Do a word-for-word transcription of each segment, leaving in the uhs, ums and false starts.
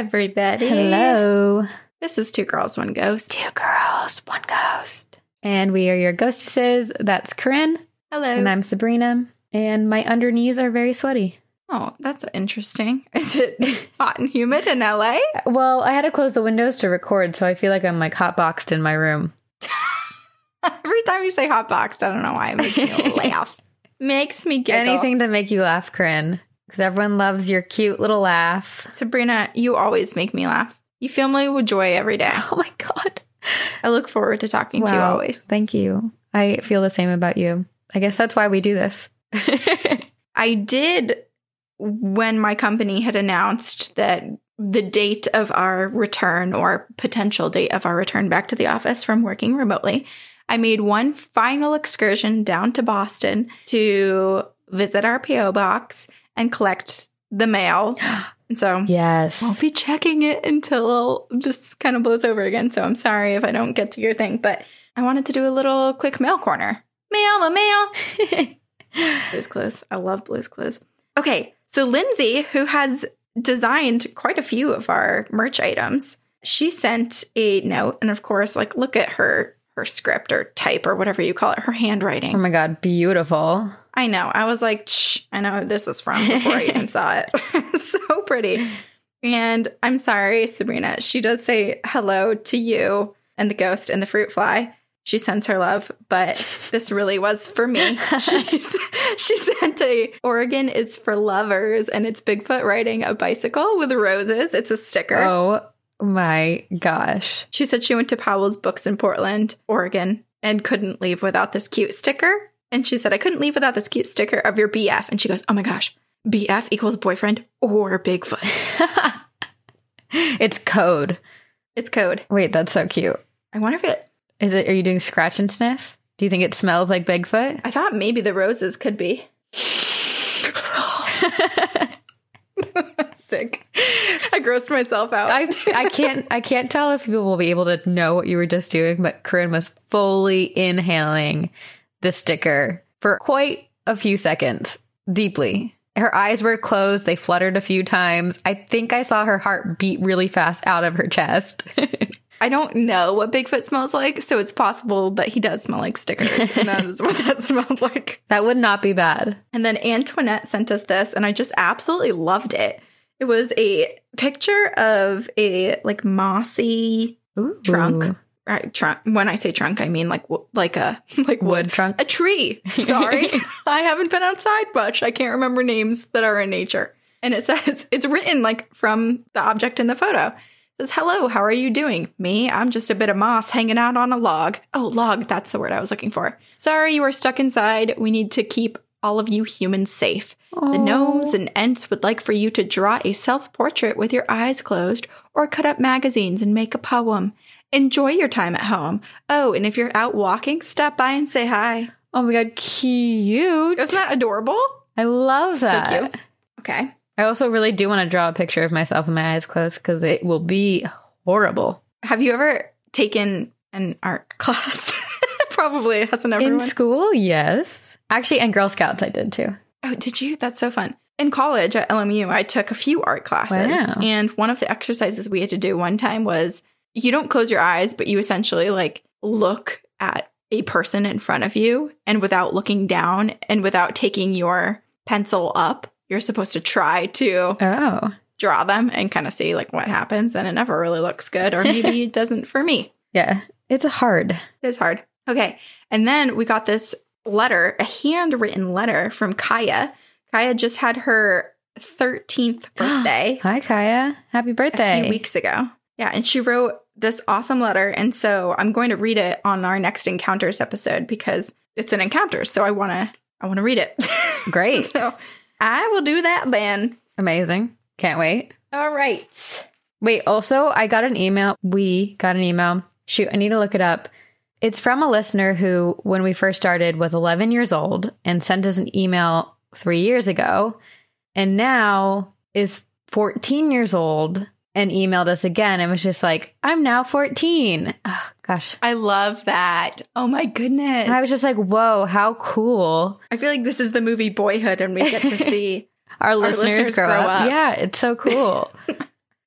everybody. Hello. This is Two Girls, One Ghost. Two Girls, One Ghost. And we are your ghostesses. That's Corinne. Hello. And I'm Sabrina. And my underknees are very sweaty. Oh, that's interesting. Is it hot and humid in L A? Well, I had to close the windows to record, so I feel like I'm like hot boxed in my room. Every time you say hot boxed, I don't know why it makes me laugh. Makes me giggle. Anything to make you laugh, Corinne. Because everyone loves your cute little laugh. Sabrina, you always make me laugh. You fill me with joy every day. Oh my God. I look forward to talking wow. to you always. Thank you. I feel the same about you. I guess that's why we do this. I did, when my company had announced that the date of our return or potential date of our return back to the office from working remotely, I made one final excursion down to Boston to visit our P O box and collect the mail. And so yes, I'll be checking it until this kind of blows over again. So I'm sorry if I don't get to your thing, but I wanted to do a little quick mail corner. Mail, a mail. Blue's Clues. I love Blue's Clues. Okay, so Lindsay, who has designed quite a few of our merch items, she sent a note. And of course, like, look at her, her script or type or whatever you call it, her handwriting. Oh my God, beautiful. I know. I was like, Shh, I know who this is from before I even saw it. So pretty. And I'm sorry, Sabrina. She does say hello to you and the ghost and the fruit fly. She sends her love, but this really was for me. She's, she sent a Oregon is for lovers, and it's Bigfoot riding a bicycle with roses. It's a sticker. Oh my gosh. She said she went to Powell's Books in Portland, Oregon, and couldn't leave without this cute sticker. And she said, I couldn't leave without this cute sticker of your B F. And she goes, oh my gosh, B F equals boyfriend or Bigfoot. It's code. It's code. Wait, that's so cute. I wonder if it... Is it, are you doing scratch and sniff? Do you think it smells like Bigfoot? I thought maybe the roses could be. Sick. I grossed myself out. I, I can't I can't tell if people will be able to know what you were just doing, but Corinne was fully inhaling the sticker for quite a few seconds, deeply. Her eyes were closed. They fluttered a few times. I think I saw her heart beat really fast out of her chest. I don't know what Bigfoot smells like, so it's possible that he does smell like stickers, and that is what that smelled like. That would not be bad. And then Antoinette sent us this, and I just absolutely loved it. It was a picture of a, like, mossy Ooh. trunk. Right, trunk. When I say trunk, I mean like like a like wood wood. trunk. A tree. Sorry, I haven't been outside much. I can't remember names that are in nature. And it says it's written like from the object in the photo. It says, hello, how are you doing? Me, I'm just a bit of moss hanging out on a log. Oh, log. That's the word I was looking for. Sorry, you are stuck inside. We need to keep all of you humans safe. Aww. The gnomes and ents would like for you to draw a self-portrait with your eyes closed or cut up magazines and make a poem. Enjoy your time at home. Oh, and if you're out walking, stop by and say hi. Oh my God, cute. Isn't that adorable? I love that. So cute. Okay. I also really do want to draw a picture of myself with my eyes closed because it will be horrible. Have you ever taken an art class? Probably hasn't everyone. In school, yes. Actually, and Girl Scouts I did too. Oh, did you? That's so fun. In college at L M U, I took a few art classes. Wow. And one of the exercises we had to do one time was you don't close your eyes, but you essentially like look at a person in front of you, and without looking down and without taking your pencil up, you're supposed to try to oh. draw them and kind of see like what happens. And it never really looks good, or maybe it doesn't for me. Yeah, it's hard. It is hard. Okay. And then we got this letter, a handwritten letter from Kaya. Kaya just had her thirteenth birthday. Hi, Kaya. Happy birthday. A few weeks ago. Yeah, and she wrote this awesome letter, and so I'm going to read it on our next Encounters episode because it's an encounter, so I want to I want to read it. Great. So I will do that then. Amazing. Can't wait. All right. Wait, also, I got an email. We got an email. Shoot, I need to look it up. It's from a listener who, when we first started, was eleven years old and sent us an email three years ago, and now is fourteen years old and emailed us again and was just like, I'm now fourteen. Oh, gosh. I love that. Oh my goodness. And I was just like, whoa, how cool. I feel like this is the movie Boyhood and we get to see our, our listeners, listeners grow, grow up. up. Yeah, it's so cool.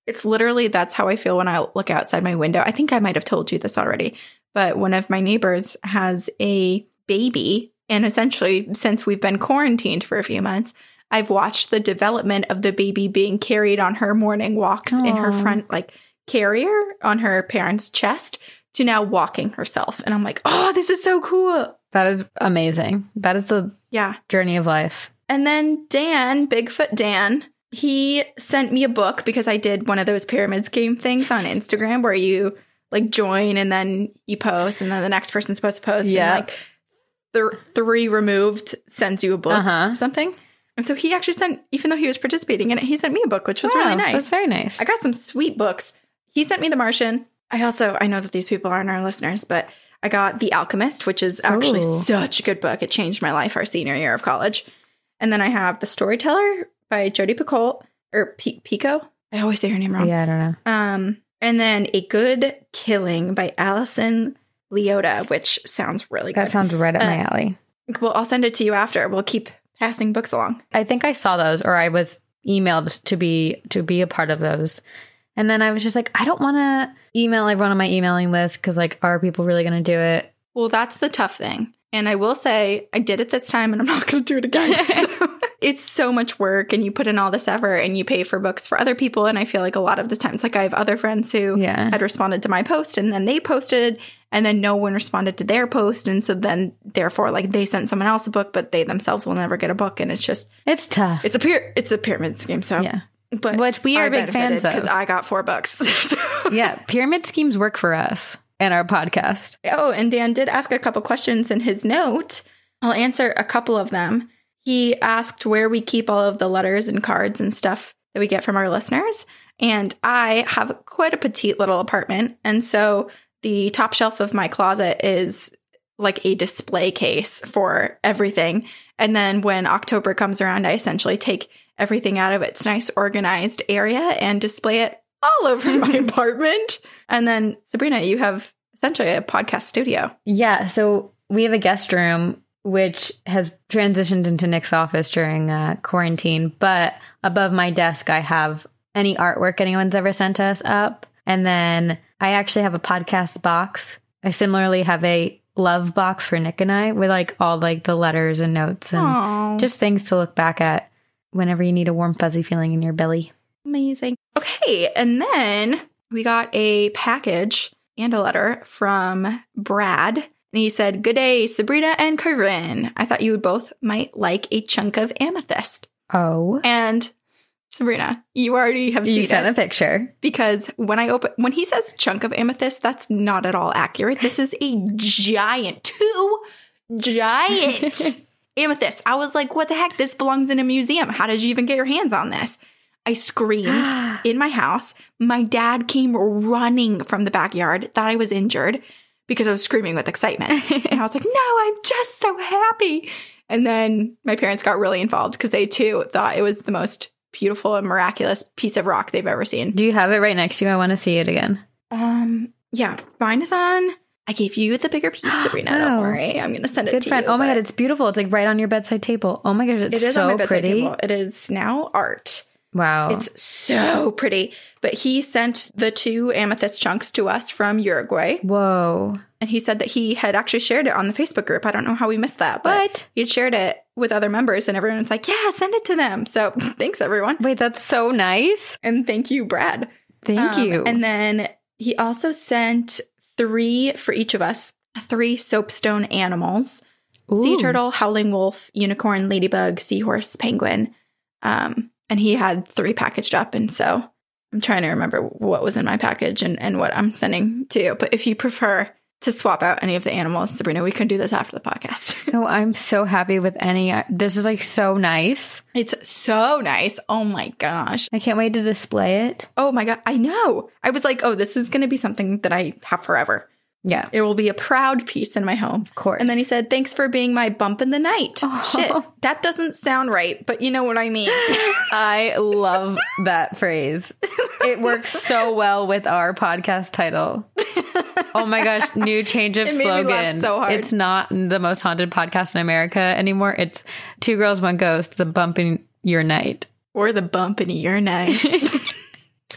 It's literally, that's how I feel when I look outside my window. I think I might have told you this already, but one of my neighbors has a baby. And essentially, since we've been quarantined for a few months, I've watched the development of the baby being carried on her morning walks Aww. in her front, like carrier on her parents' chest to now walking herself. And I'm like, oh, this is so cool. That is amazing. That is the yeah journey of life. And then Dan, Bigfoot Dan, he sent me a book because I did one of those pyramid scheme things on Instagram where you like join and then you post and then the next person's supposed to post. Yeah. And like th- three removed sends you a book uh-huh. or something. And so he actually sent, even though he was participating in it, he sent me a book, which was wow, really nice. That's very nice. I got some sweet books. He sent me The Martian. I also, I know that these people aren't our listeners, but I got The Alchemist, which is actually Ooh. such a good book. It changed my life our senior year of college. And then I have The Storyteller by Jodi Picoult, or P- Pico. I always say her name wrong. Yeah, I don't know. Um, and then A Good Killing by Alison Leota, which sounds really good. That sounds right up uh, my alley. Well, I'll send it to you after. We'll keep passing books along. I think I saw those, or I was emailed to be to be a part of those. And then I was just like, I don't want to email everyone on my emailing list because, like, are people really going to do it? Well, that's the tough thing. And I will say I did it this time and I'm not going to do it again. So it's so much work and you put in all this effort and you pay for books for other people. And I feel like a lot of the times, like I have other friends who yeah. had responded to my post and then they posted and then no one responded to their post. And so then therefore, like they sent someone else a book, but they themselves will never get a book. And it's just, it's tough. It's a pyra- it's a pyramid scheme. So yeah. But which we are I big fans of because I got four books. Yeah. Pyramid schemes work for us and our podcast. Oh, and Dan did ask a couple questions in his note. I'll answer a couple of them. He asked where we keep all of the letters and cards and stuff that we get from our listeners. And I have quite a petite little apartment. And so the top shelf of my closet is like a display case for everything. And then when October comes around, I essentially take everything out of its nice organized area and display it all over my apartment. And then Sabrina, you have essentially a podcast studio. Yeah. So we have a guest room, which has transitioned into Nick's office during uh, quarantine. But above my desk, I have any artwork anyone's ever sent us up. And then I actually have a podcast box. I similarly have a love box for Nick and I with like all like the letters and notes and Aww. just things to look back at whenever you need a warm, fuzzy feeling in your belly. Amazing. Okay. And then we got a package and a letter from Brad. And he said, "Good day, Sabrina and Corinne. I thought you would both might like a chunk of amethyst." Oh. And Sabrina, you already have seen you sent it. a picture. Because when I open, when he says chunk of amethyst, that's not at all accurate. This is a giant, two giant amethyst. I was like, what the heck? This belongs in a museum. How did you even get your hands on this? I screamed in my house. My dad came running from the backyard, thought I was injured because I was screaming with excitement. And I was like, no, I'm just so happy. And then my parents got really involved because they too thought it was the most beautiful and miraculous piece of rock they've ever seen. Do you have it right next to you? I want to see it again. Um, yeah, mine is on. I gave you the bigger piece, Sabrina. Oh, don't worry. I'm going to send it good to friend. you. Oh my God, it's beautiful. It's like right on your bedside table. Oh my gosh, it's it is so on my bedside pretty. Table. It is now art. Wow. It's so pretty. But he sent the two amethyst chunks to us from Uruguay. Whoa. And he said that he had actually shared it on the Facebook group. I don't know how we missed that. But what? He had shared it with other members and everyone's like, yeah, send it to them. So thanks, everyone. Wait, that's so nice. And thank you, Brad. Thank um, you. And then he also sent three for each of us, three soapstone animals. Ooh. Sea turtle, howling wolf, unicorn, ladybug, seahorse, penguin. Um, and he had three packaged up. And so I'm trying to remember what was in my package and, and what I'm sending to you. But if you prefer to swap out any of the animals, Sabrina, we can do this after the podcast. No, I'm so happy with any. This is like so nice. It's so nice. Oh my gosh. I can't wait to display it. Oh my God. I know. I was like, oh, this is going to be something that I have forever. Yeah. It will be a proud piece in my home. Of course. And then he said, thanks for being my bump in the night. Oh. Shit. That doesn't sound right, but you know what I mean. I love that phrase. It works so well with our podcast title. Oh my gosh. New change of it made slogan. Me laugh so hard. It's not the most haunted podcast in America anymore. It's Two Girls, One Ghost, the bump in your night. Or the bump in your night.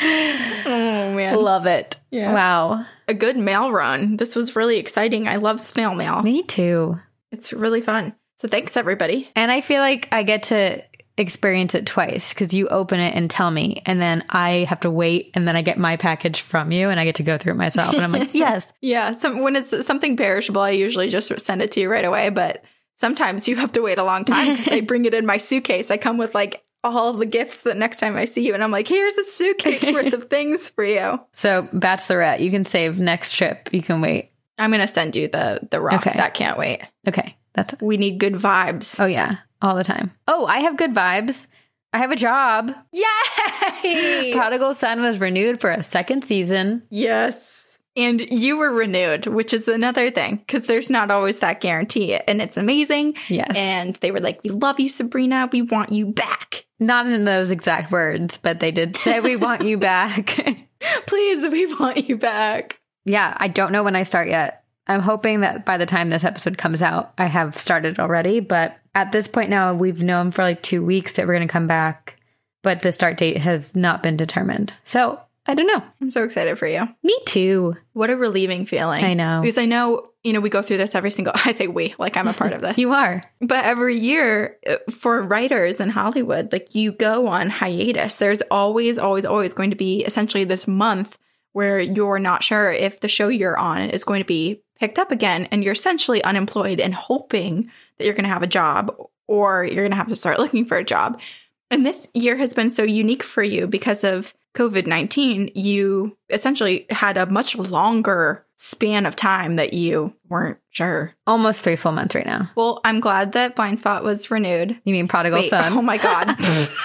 Oh, man. Love it. Yeah. Wow. A good mail run. This was really exciting. I love snail mail. Me too. It's really fun. So thanks, everybody. And I feel like I get to experience it twice because you open it and tell me, and then I have to wait, and then I get my package from you, and I get to go through it myself. And I'm like, yes. Yeah. Some, when it's something perishable, I usually just send it to you right away. But sometimes you have to wait a long time because I bring it in my suitcase. I come with like all of the gifts the next time I see you. And I'm like, here's a suitcase worth of things for you. So Bachelorette, you can save next trip. You can wait. I'm going to send you the, the rock. Okay. That can't wait. Okay. That's We need good vibes. Oh, yeah. All the time. Oh, I have good vibes. I have a job. Yay! Prodigal Son was renewed for a second season. Yes. And you were renewed, which is another thing, because there's not always that guarantee. And it's amazing. Yes. And they were like, we love you, Sabrina. We want you back. Not in those exact words, but they did say, we want you back. Please, we want you back. Yeah, I don't know when I start yet. I'm hoping that by the time this episode comes out, I have started already. But at this point now, we've known for like two weeks that we're going to come back. But the start date has not been determined. So I don't know. I'm so excited for you. Me too. What a relieving feeling. I know. Because I know, you know, we go through this every single, I say we, like I'm a part of this. You are. But every year uh, for writers in Hollywood, like you go on hiatus. There's always, always, always going to be essentially this month where you're not sure if the show you're on is going to be picked up again. And you're essentially unemployed and hoping that you're going to have a job or you're going to have to start looking for a job. And this year has been so unique for you because of COVID nineteen. You essentially had a much longer span of time that you weren't sure. Almost three full months right now. Well, I'm glad that Blind Spot was renewed. You mean Prodigal Wait, Son? oh my God.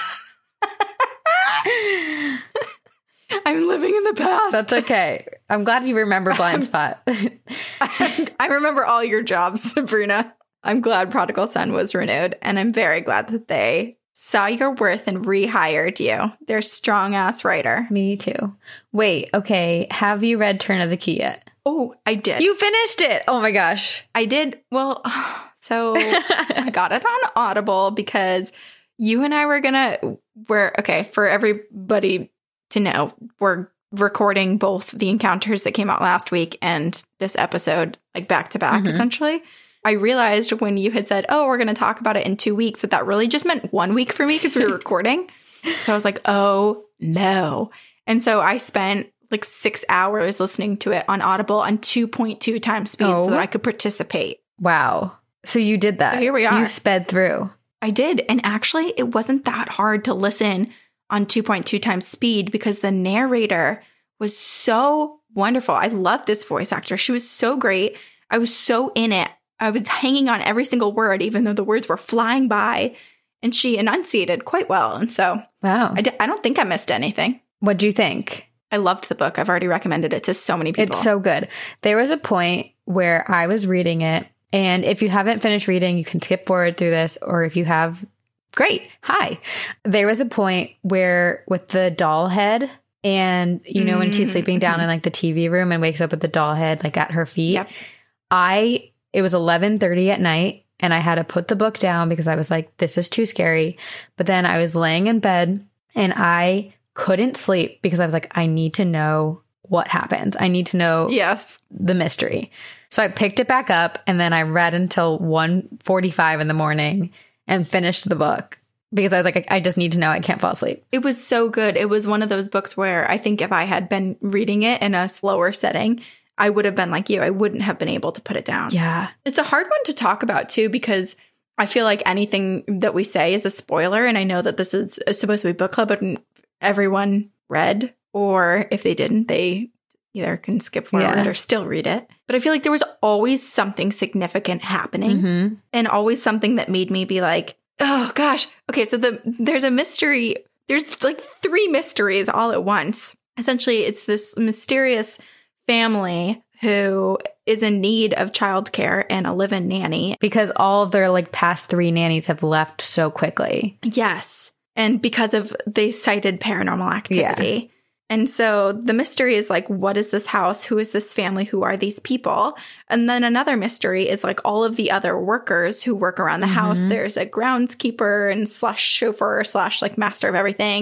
I'm living in the past. That's okay. I'm glad you remember Blind Spot. I, I remember all your jobs, Sabrina. I'm glad Prodigal Son was renewed, and I'm very glad that they saw your worth and rehired you. They're strong ass writer. Me too. Wait, okay. Have you read Turn of the Key yet? Oh, I did. You finished it. Oh my gosh. I did. Well, so I got it on Audible because you and I were gonna, we're, okay, for everybody to know, we're recording both the encounters that came out last week and this episode, like back to back, Mhm. essentially. I realized when you had said, oh, we're going to talk about it in two weeks, that that really just meant one week for me because we were recording. So I was like, oh, no. And so I spent like six hours listening to it on Audible on two point two times speed Oh. so that I could participate. Wow. So you did that. So here we are. You sped through. I did. And actually, it wasn't that hard to listen on two point two times speed because the narrator was so wonderful. I love this voice actor. She was so great. I was so in it. I was hanging on every single word, even though the words were flying by, and she enunciated quite well. And so Wow. I, d- I don't think I missed anything. What'd you think? I loved the book. I've already recommended it to so many people. It's so good. There was a point where I was reading it, and if you haven't finished reading, you can skip forward through this, or if you have, great. Hi. There was a point where with the doll head, and you know, when she's sleeping down in like the T V room and wakes up with the doll head like at her feet, Yep. I, it was eleven thirty at night, and I had to put the book down because I was like, this is too scary. But then I was laying in bed and I couldn't sleep because I was like, I need to know what happens. I need to know Yes. the mystery. So I picked it back up, and then I read until one forty-five in the morning and finished the book because I was like, I just need to know. I can't fall asleep. It was so good. It was one of those books where I think if I had been reading it in a slower setting, I would have been like you. I wouldn't have been able to put it down. Yeah. It's a hard one to talk about, too, because I feel like anything that we say is a spoiler. And I know that this is supposed to be book club, but everyone read, or if they didn't, they either can skip forward Yeah. or still read it. But I feel like there was always something significant happening Mm-hmm. and always something that made me be like, oh, gosh. Okay, so the there's a mystery. There's like three mysteries all at once. Essentially, it's this mysterious family who is in need of childcare and a live-in nanny. Because all of their like past three nannies have left so quickly. Yes. And because of they cited paranormal activity. And so the mystery is like, what is this house? Who is this family? Who are these people? And then another mystery is like all of the other workers who work around the house. There's a groundskeeper and slash chauffeur slash like master of everything.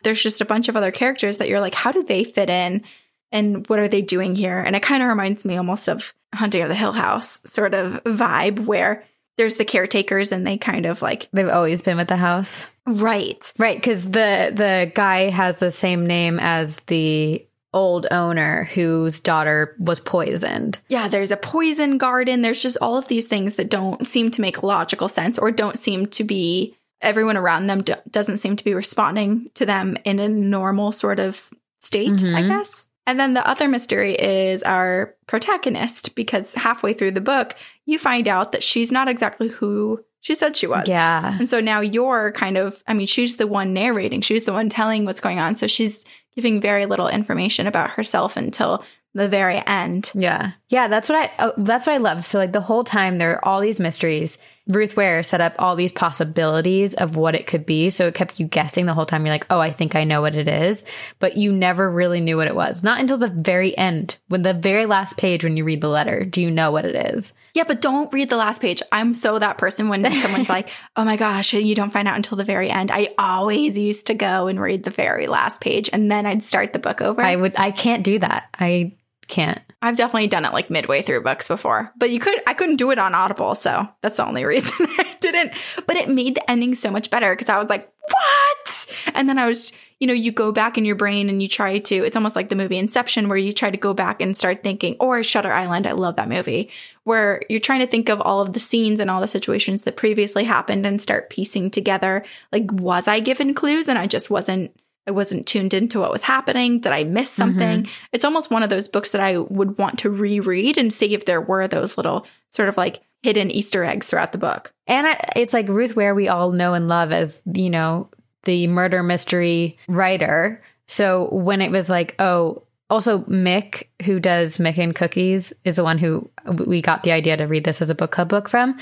there's just a bunch of other characters that you're like, how do they fit in? And what are they doing here? And it kind of reminds me almost of Hunting of the Hill House sort of vibe where there's the caretakers and they kind of like... They've always been with the house. Right. Right, because the, the guy has the same name as the old owner whose daughter was poisoned. Yeah, there's a poison garden. There's just all of these things that don't seem to make logical sense or don't seem to be... Everyone around them do- doesn't seem to be responding to them in a normal sort of state, mm-hmm. I guess. And then the other mystery is our protagonist, because halfway through the book, you find out that she's not exactly who she said she was. Yeah. And so now you're kind of, I mean, she's the one narrating. She's the one telling what's going on. So she's giving very little information about herself until the very end. Yeah. Yeah, that's what I oh, that's what I love. So like the whole time there are all these mysteries. Ruth Ware set up all these possibilities of what it could be. So it kept you guessing the whole time. You're like, oh, I think I know what it is. But you never really knew what it was. Not until the very end, when the very last page, when you read the letter, do you know what it is. Yeah, but don't read the last page. I'm so that person when someone's like, oh my gosh, you don't find out until the very end. I always used to go and read the very last page and then I'd start the book over. I would, I can't do that. I can't. I've definitely done it like midway through books before, but you could, I couldn't do it on Audible. So that's the only reason I didn't, but it made the ending so much better because I was like, what? And then I was, you know, you go back in your brain and you try to, it's almost like the movie Inception where you try to go back and start thinking, or Shutter Island. I love that movie where you're trying to think of all of the scenes and all the situations that previously happened and start piecing together. Like, was I given clues and I just wasn't, I wasn't tuned into what was happening? Did I miss something? Mm-hmm. It's almost one of those books that I would want to reread and see if there were those little sort of like hidden Easter eggs throughout the book. And I, it's like Ruth Ware we all know and love as, you know, the murder mystery writer. So when it was like, oh, also Mick, who does Mick and Cookies, is the one who we got the idea to read this as a book club book from.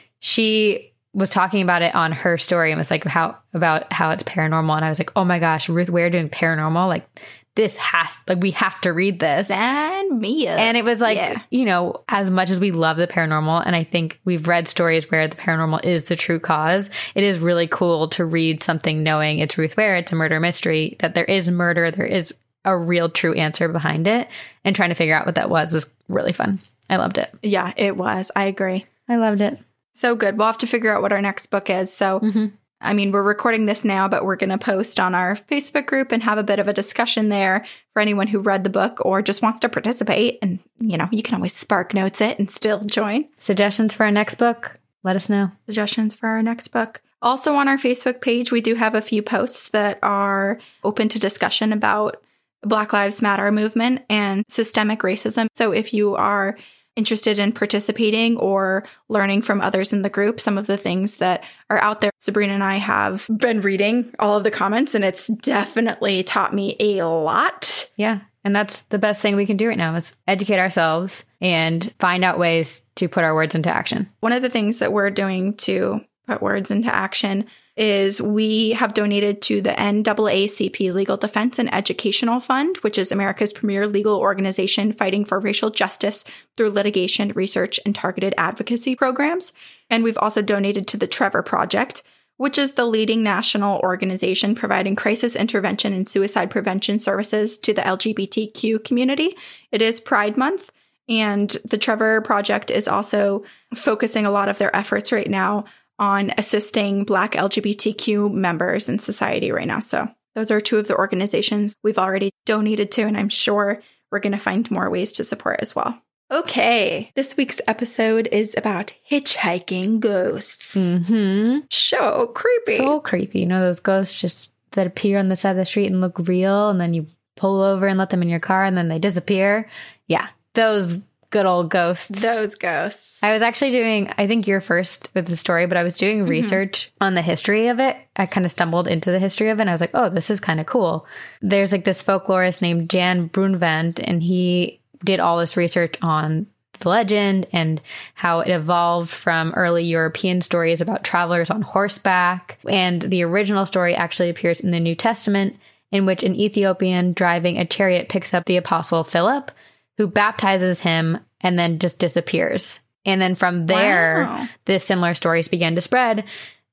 She was talking about it on her story and was like, how about how it's paranormal. And I was like, oh my gosh, Ruth Ware doing paranormal. Like this has, like, we have to read this. Sign me up. And it was like, yeah. you know, as much as we love the paranormal, and I think we've read stories where the paranormal is the true cause, it is really cool to read something knowing it's Ruth Ware, it's a murder mystery, that there is murder, there is a real true answer behind it. And trying to figure out what that was was really fun. I loved it. Yeah, it was. I agree. I loved it. So good. We'll have to figure out what our next book is. So, mm-hmm. I mean, we're recording this now, but we're going to post on our Facebook group and have a bit of a discussion there for anyone who read the book or just wants to participate. And, you know, you can always Spark Notes it and still join. Suggestions for our next book? Let us know. Suggestions for our next book. Also on our Facebook page, we do have a few posts that are open to discussion about Black Lives Matter movement and systemic racism. So if you are interested in participating or learning from others in the group, some of the things that are out there. Sabrina and I have been reading all of the comments and it's definitely taught me a lot. Yeah. And that's the best thing we can do right now is educate ourselves and find out ways to put our words into action. One of the things that we're doing to put words into action is we have donated to the N double A C P Legal Defense and Educational Fund, which is America's premier legal organization fighting for racial justice through litigation, research, and targeted advocacy programs. And we've also donated to the Trevor Project, which is the leading national organization providing crisis intervention and suicide prevention services to the L G B T Q community. It is Pride Month, and the Trevor Project is also focusing a lot of their efforts right now on assisting Black L G B T Q members in society right now. So those are two of the organizations we've already donated to, and I'm sure we're going to find more ways to support as well. Okay, this week's episode is about hitchhiking ghosts. Mm-hmm. So creepy. So creepy. You know those ghosts just that appear on the side of the street and look real, and then you pull over and let them in your car, and then they disappear? Yeah, those good old ghosts. Those ghosts. I was actually doing, I think you're first with the story, but I was doing mm-hmm. research on the history of it. I kind of stumbled into the history of it and I was like, oh, this is kind of cool. There's like this folklorist named Jan Brunvand, and he did all this research on the legend and how it evolved from early European stories about travelers on horseback. And the original story actually appears in the New Testament, in which an Ethiopian driving a chariot picks up the apostle Philip, who baptizes him and then just disappears. And then from there, wow. the similar stories began to spread.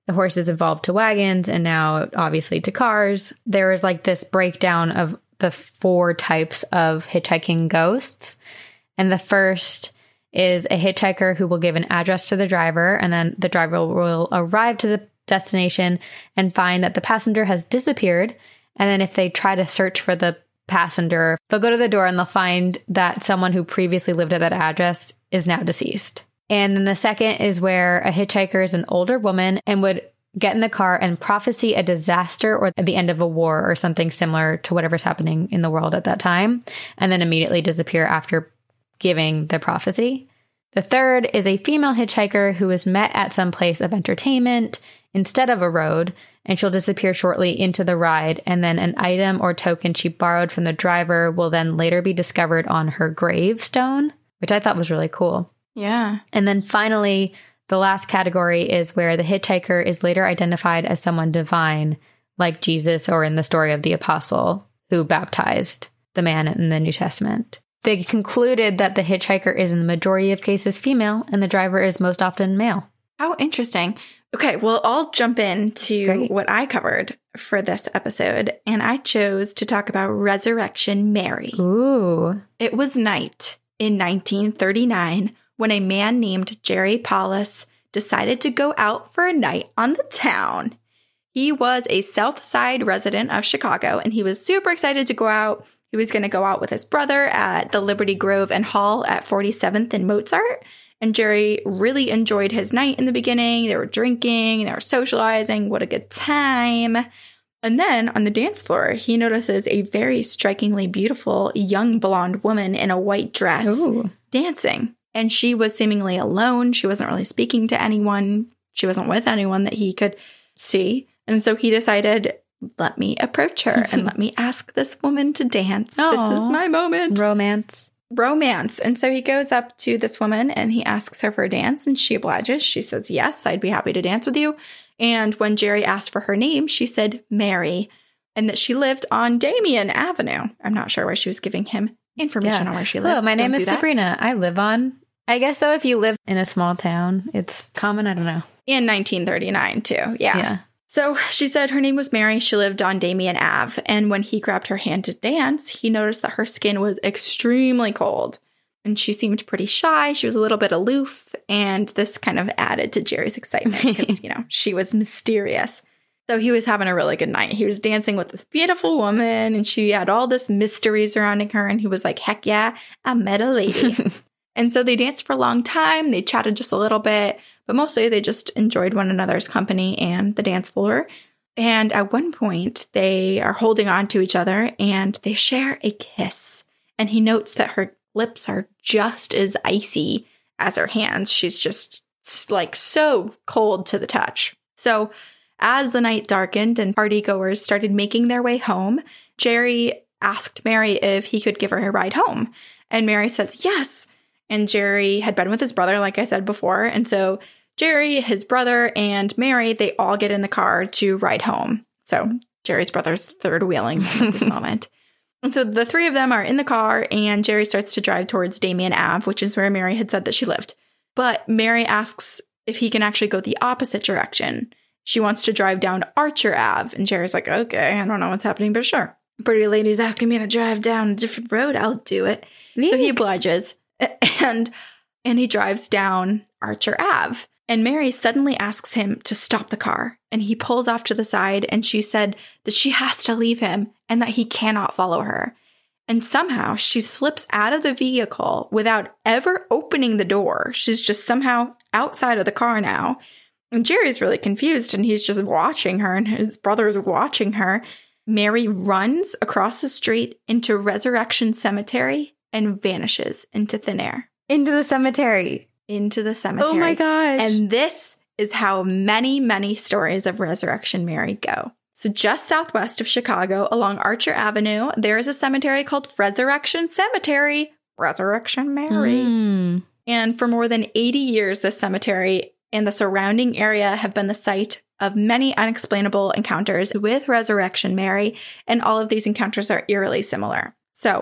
The horses evolved to wagons and now obviously to cars. There is like this breakdown of the four types of hitchhiking ghosts. And the first is a hitchhiker who will give an address to the driver, and then the driver will arrive to the destination and find that the passenger has disappeared. And then if they try to search for the passenger, they'll go to the door and they'll find that someone who previously lived at that address is now deceased. And then the second is where a hitchhiker is an older woman and would get in the car and prophesy a disaster or the end of a war or something similar to whatever's happening in the world at that time, and then immediately disappear after giving the prophecy. The third is a female hitchhiker who is met at some place of entertainment instead of a road, and she'll disappear shortly into the ride, and then an item or token she borrowed from the driver will then later be discovered on her gravestone, which I thought was really cool. Yeah. And then finally, the last category is where the hitchhiker is later identified as someone divine, like Jesus or in the story of the apostle who baptized the man in the New Testament. They concluded that the hitchhiker is in the majority of cases female and the driver is most often male. How interesting. Okay, well, I'll jump into Great. what I covered for this episode, and I chose to talk about Resurrection Mary. Ooh. It was night in nineteen thirty-nine when a man named Jerry Paulus decided to go out for a night on the town. He was a South Side resident of Chicago, and he was super excited to go out. He was going to go out with his brother at the Liberty Grove and Hall at forty-seventh and Mozart. And Jerry really enjoyed his night in the beginning. They were drinking, they were socializing. What a good time. And then on the dance floor, he notices a very strikingly beautiful young blonde woman in a white dress Ooh. dancing. And she was seemingly alone. She wasn't really speaking to anyone. She wasn't with anyone that he could see. And so he decided, let me approach her and let me ask this woman to dance. Aww. This is my moment. Romance. Romance. And so he goes up to this woman and he asks her for a dance and she obliges. She says, yes, I'd be happy to dance with you. And when Jerry asked for her name, she said Mary, and that she lived on Damien Avenue. I'm not sure why she was giving him information Yeah. on where she Hello, lived. my name Don't is do that. Sabrina. I live on, I guess though, if you live in a small town, it's common. I don't know. In nineteen thirty-nine too. Yeah. Yeah. So she said her name was Mary. She lived on Damien Ave. And when he grabbed her hand to dance, he noticed that her skin was extremely cold. And she seemed pretty shy. She was a little bit aloof. And this kind of added to Jerry's excitement because, you know, she was mysterious. So he was having a really good night. He was dancing with this beautiful woman and she had all this mystery surrounding her. And he was like, heck yeah, I met a lady. And so they danced for a long time. They chatted just a little bit, but mostly they just enjoyed one another's company and the dance floor. And at one point, they are holding on to each other and they share a kiss. And he notes that her lips are just as icy as her hands. She's just like so cold to the touch. So as the night darkened and partygoers started making their way home, Jerry asked Mary if he could give her a ride home. And Mary says yes. And Jerry had been with his brother, like I said before. And so Jerry, his brother, and Mary, they all get in the car to ride home. So Jerry's brother's third wheeling at this moment. And so the three of them are in the car, and Jerry starts to drive towards Damien Ave, which is where Mary had said that she lived. But Mary asks if he can actually go the opposite direction. She wants to drive down Archer Ave. And Jerry's like, okay, I don't know what's happening, but sure. Pretty lady's asking me to drive down a different road. I'll do it. Neat. So he obliges. And and he drives down Archer Ave. And Mary suddenly asks him to stop the car. And he pulls off to the side. And she said that she has to leave him and that he cannot follow her. And somehow she slips out of the vehicle without ever opening the door. She's just somehow outside of the car now. And Jerry's really confused. And he's just watching her. And his brother's watching her. Mary runs across the street into Resurrection Cemetery and vanishes into thin air. Into the cemetery. Into the cemetery. Oh my gosh. And this is how many, many stories of Resurrection Mary go. So just southwest of Chicago, along Archer Avenue, there is a cemetery called Resurrection Cemetery. Resurrection Mary. Mm. And for more than eighty years, this cemetery and the surrounding area have been the site of many unexplainable encounters with Resurrection Mary. And all of these encounters are eerily similar. So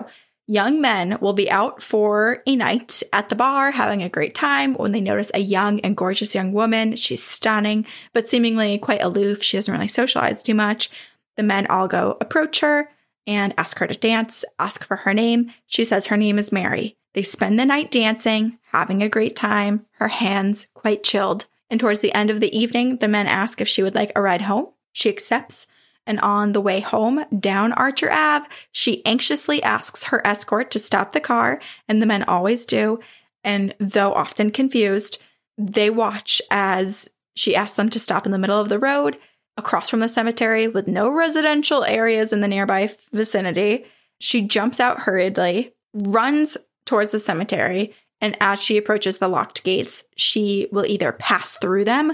Young men will be out for a night at the bar, having a great time, when they notice a young and gorgeous young woman. She's stunning, but seemingly quite aloof. She doesn't really socialize too much. The men all go approach her and ask her to dance, ask for her name. She says her name is Mary. They spend the night dancing, having a great time, her hands quite chilled. And towards the end of the evening, the men ask if she would like a ride home. She accepts. And on the way home down Archer Ave, she anxiously asks her escort to stop the car, and the men always do. And though often confused, they watch as she asks them to stop in the middle of the road, across from the cemetery, with no residential areas in the nearby vicinity. She jumps out hurriedly, runs towards the cemetery, and as she approaches the locked gates, she will either pass through them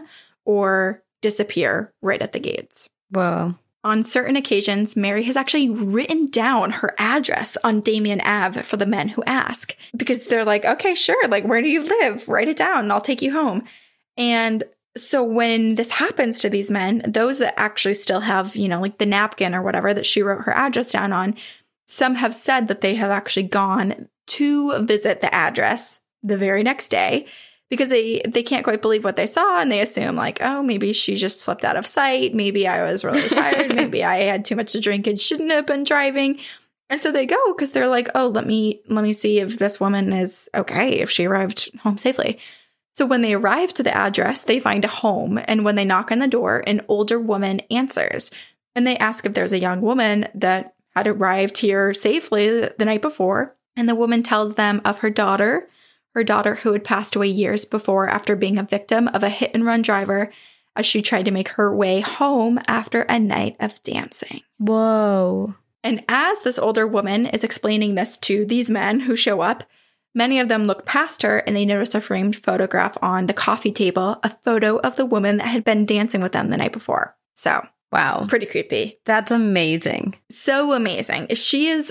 or disappear right at the gates. Whoa. On certain occasions, Mary has actually written down her address on Damien Ave for the men who ask, because they're like, okay, sure, like, where do you live? Write it down and I'll take you home. And so when this happens to these men, those that actually still have, you know, like the napkin or whatever that she wrote her address down on, some have said that they have actually gone to visit the address the very next day, because they, they can't quite believe what they saw, and they assume like, oh, maybe she just slipped out of sight. Maybe I was really tired. Maybe I had too much to drink and shouldn't have been driving. And so they go because they're like, oh, let me let me see if this woman is okay, if she arrived home safely. So when they arrive to the address, they find a home. And when they knock on the door, an older woman answers. And they ask if there's a young woman that had arrived here safely the night before. And the woman tells them of her daughter, her daughter who had passed away years before after being a victim of a hit-and-run driver as she tried to make her way home after a night of dancing. Whoa. And as this older woman is explaining this to these men who show up, many of them look past her and they notice a framed photograph on the coffee table, a photo of the woman that had been dancing with them the night before. So, wow. Pretty creepy. That's amazing. So amazing. She is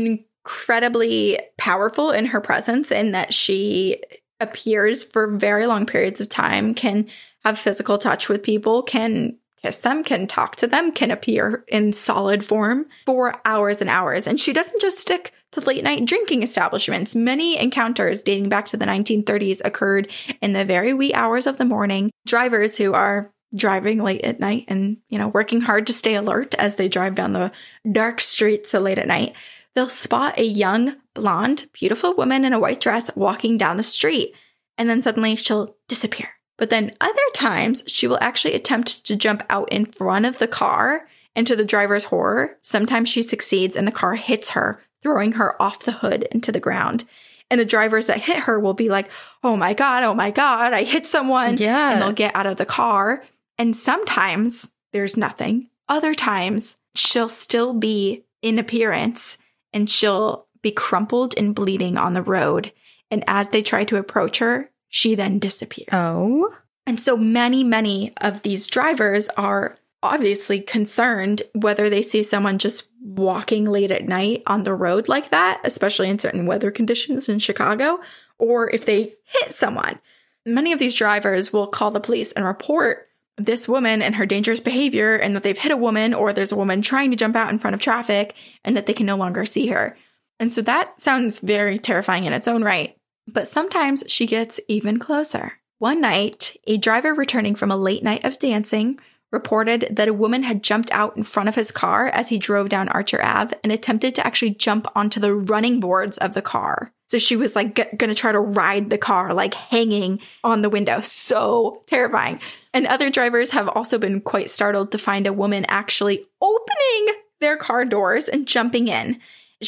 incredibly powerful in her presence, in that she appears for very long periods of time, can have physical touch with people, can kiss them, can talk to them, can appear in solid form for hours and hours. And she doesn't just stick to late night drinking establishments. Many encounters dating back to the nineteen thirties occurred in the very wee hours of the morning. Drivers who are driving late at night and, you know, working hard to stay alert as they drive down the dark streets so late at night, they'll spot a young, blonde, beautiful woman in a white dress walking down the street, and then suddenly she'll disappear. But then other times, she will actually attempt to jump out in front of the car, and to the driver's horror, sometimes she succeeds and the car hits her, throwing her off the hood into the ground. And the drivers that hit her will be like, oh my God, oh my God, I hit someone. Yeah. And they'll get out of the car. And sometimes there's nothing. Other times, she'll still be in appearance, and she'll be crumpled and bleeding on the road. And as they try to approach her, she then disappears. Oh. And so many, many of these drivers are obviously concerned whether they see someone just walking late at night on the road like that, especially in certain weather conditions in Chicago, or if they hit someone. Many of these drivers will call the police and report this woman and her dangerous behavior, and that they've hit a woman, or there's a woman trying to jump out in front of traffic, and that they can no longer see her. And so that sounds very terrifying in its own right. But sometimes she gets even closer. One night, a driver returning from a late night of dancing reported that a woman had jumped out in front of his car as he drove down Archer Ave and attempted to actually jump onto the running boards of the car. So she was like g- going to try to ride the car, like hanging on the window. So terrifying. And other drivers have also been quite startled to find a woman actually opening their car doors and jumping in.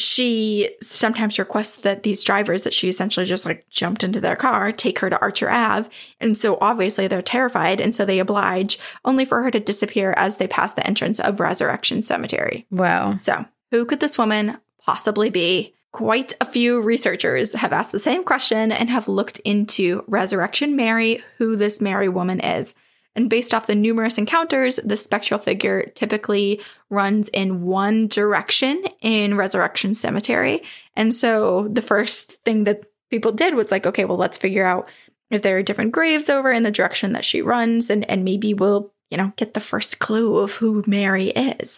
She sometimes requests that these drivers that she essentially just like jumped into their car take her to Archer Ave. And so obviously they're terrified. And so they oblige, only for her to disappear as they pass the entrance of Resurrection Cemetery. Wow. So who could this woman possibly be? Quite a few researchers have asked the same question and have looked into Resurrection Mary, who this Mary woman is. And based off the numerous encounters, the spectral figure typically runs in one direction in Resurrection Cemetery. And so the first thing that people did was like, okay, well, let's figure out if there are different graves over in the direction that she runs, and, and maybe we'll, you know, get the first clue of who Mary is.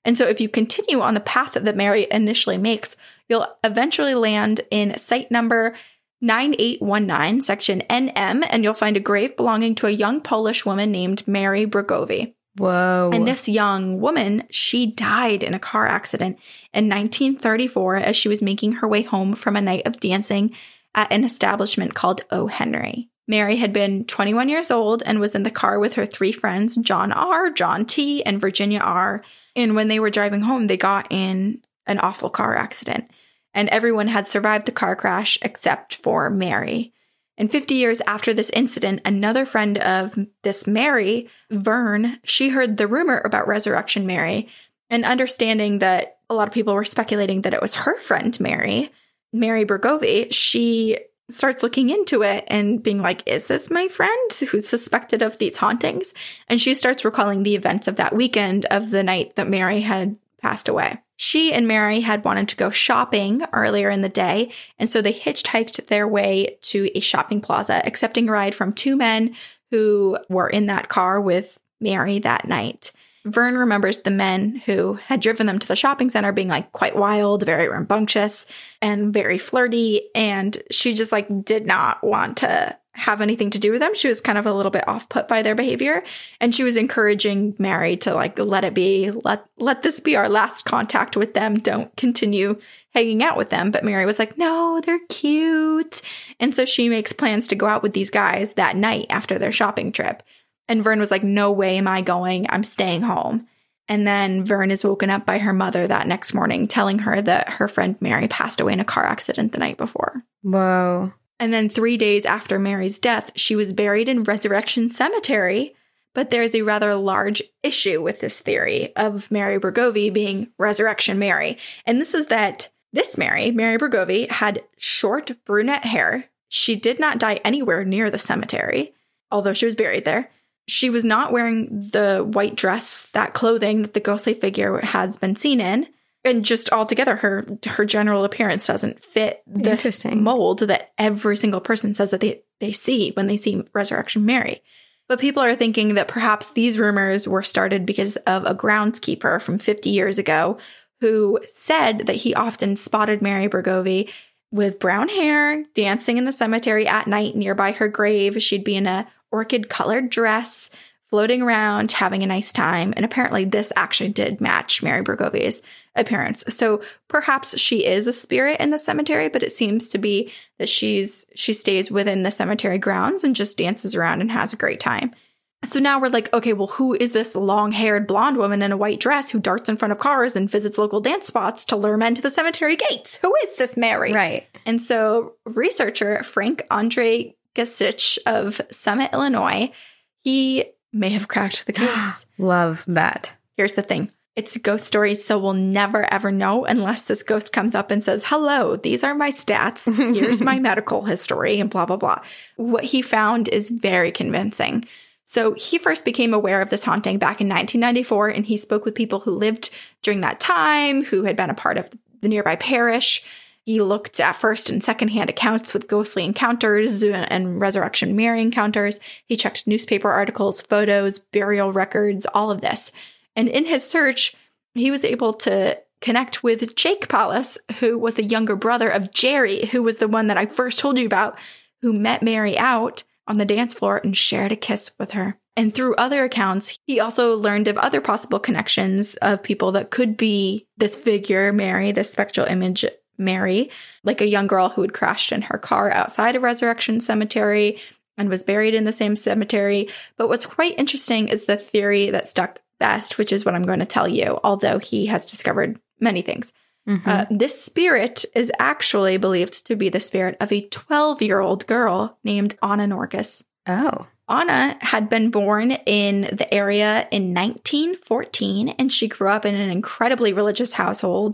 And so if you continue on the path that Mary initially makes, you'll eventually land in site number nine eight one nine, section N M, and you'll find a grave belonging to a young Polish woman named Mary Bregowy. Whoa. And this young woman, she died in a car accident in nineteen thirty-four as she was making her way home from a night of dancing at an establishment called O. Henry. Mary had been twenty-one years old and was in the car with her three friends, John R., John T., and Virginia R. And when they were driving home, they got in an awful car accident. And everyone had survived the car crash except for Mary. And fifty years after this incident, another friend of this Mary, Vern, she heard the rumor about Resurrection Mary. And understanding that a lot of people were speculating that it was her friend, Mary, Mary Bregowy, she starts looking into it and being like, is this my friend who's suspected of these hauntings? And she starts recalling the events of that weekend of the night that Mary had passed away. She and Mary had wanted to go shopping earlier in the day, and so they hitchhiked their way to a shopping plaza, accepting a ride from two men who were in that car with Mary that night. Vern remembers the men who had driven them to the shopping center being like quite wild, very rambunctious, and very flirty. And she just like did not want to have anything to do with them. She was kind of a little bit off put by their behavior. And she was encouraging Mary to like, let it be, let, let this be our last contact with them. Don't continue hanging out with them. But Mary was like, no, they're cute. And so she makes plans to go out with these guys that night after their shopping trip. And Vern was like, no way am I going. I'm staying home. And then Vern is woken up by her mother that next morning, telling her that her friend Mary passed away in a car accident the night before. Whoa. And then three days after Mary's death, she was buried in Resurrection Cemetery. But there's a rather large issue with this theory of Mary Bregowy being Resurrection Mary. And this is that this Mary, Mary Bregowy, had short brunette hair. She did not die anywhere near the cemetery, although she was buried there. She was not wearing the white dress, that clothing that the ghostly figure has been seen in. And just altogether, her her general appearance doesn't fit the mold that every single person says that they, they see when they see Resurrection Mary. But people are thinking that perhaps these rumors were started because of a groundskeeper from fifty years ago who said that he often spotted Mary Bregowy with brown hair, dancing in the cemetery at night nearby her grave. She'd be in a orchid-colored dress, floating around, having a nice time. And apparently this actually did match Mary Bregowy's appearance. So perhaps she is a spirit in the cemetery, but it seems to be that she's she stays within the cemetery grounds and just dances around and has a great time. So now we're like, okay, well, who is this long-haired blonde woman in a white dress who darts in front of cars and visits local dance spots to lure men to the cemetery gates? Who is this Mary? Right. And so researcher Frank Andre Gasich of Summit, Illinois, he may have cracked the case. Love that. Here's the thing. It's a ghost story, so we'll never, ever know unless this ghost comes up and says, hello, these are my stats. Here's my medical history and blah, blah, blah. What he found is very convincing. So he first became aware of this haunting back in nineteen ninety-four, and he spoke with people who lived during that time, who had been a part of the nearby parish. He looked at first and secondhand accounts with ghostly encounters and Resurrection Mary encounters. He checked newspaper articles, photos, burial records, all of this. And in his search, he was able to connect with Jake Paulus, who was the younger brother of Jerry, who was the one that I first told you about, who met Mary out on the dance floor and shared a kiss with her. And through other accounts, he also learned of other possible connections of people that could be this figure, Mary, this spectral image Mary, like a young girl who had crashed in her car outside of Resurrection Cemetery and was buried in the same cemetery. But what's quite interesting is the theory that stuck best, which is what I'm going to tell you, although he has discovered many things. Mm-hmm. Uh, this spirit is actually believed to be the spirit of a twelve-year-old girl named Anna Norkus. Oh. Anna had been born in the area in nineteen fourteen, and she grew up in an incredibly religious household.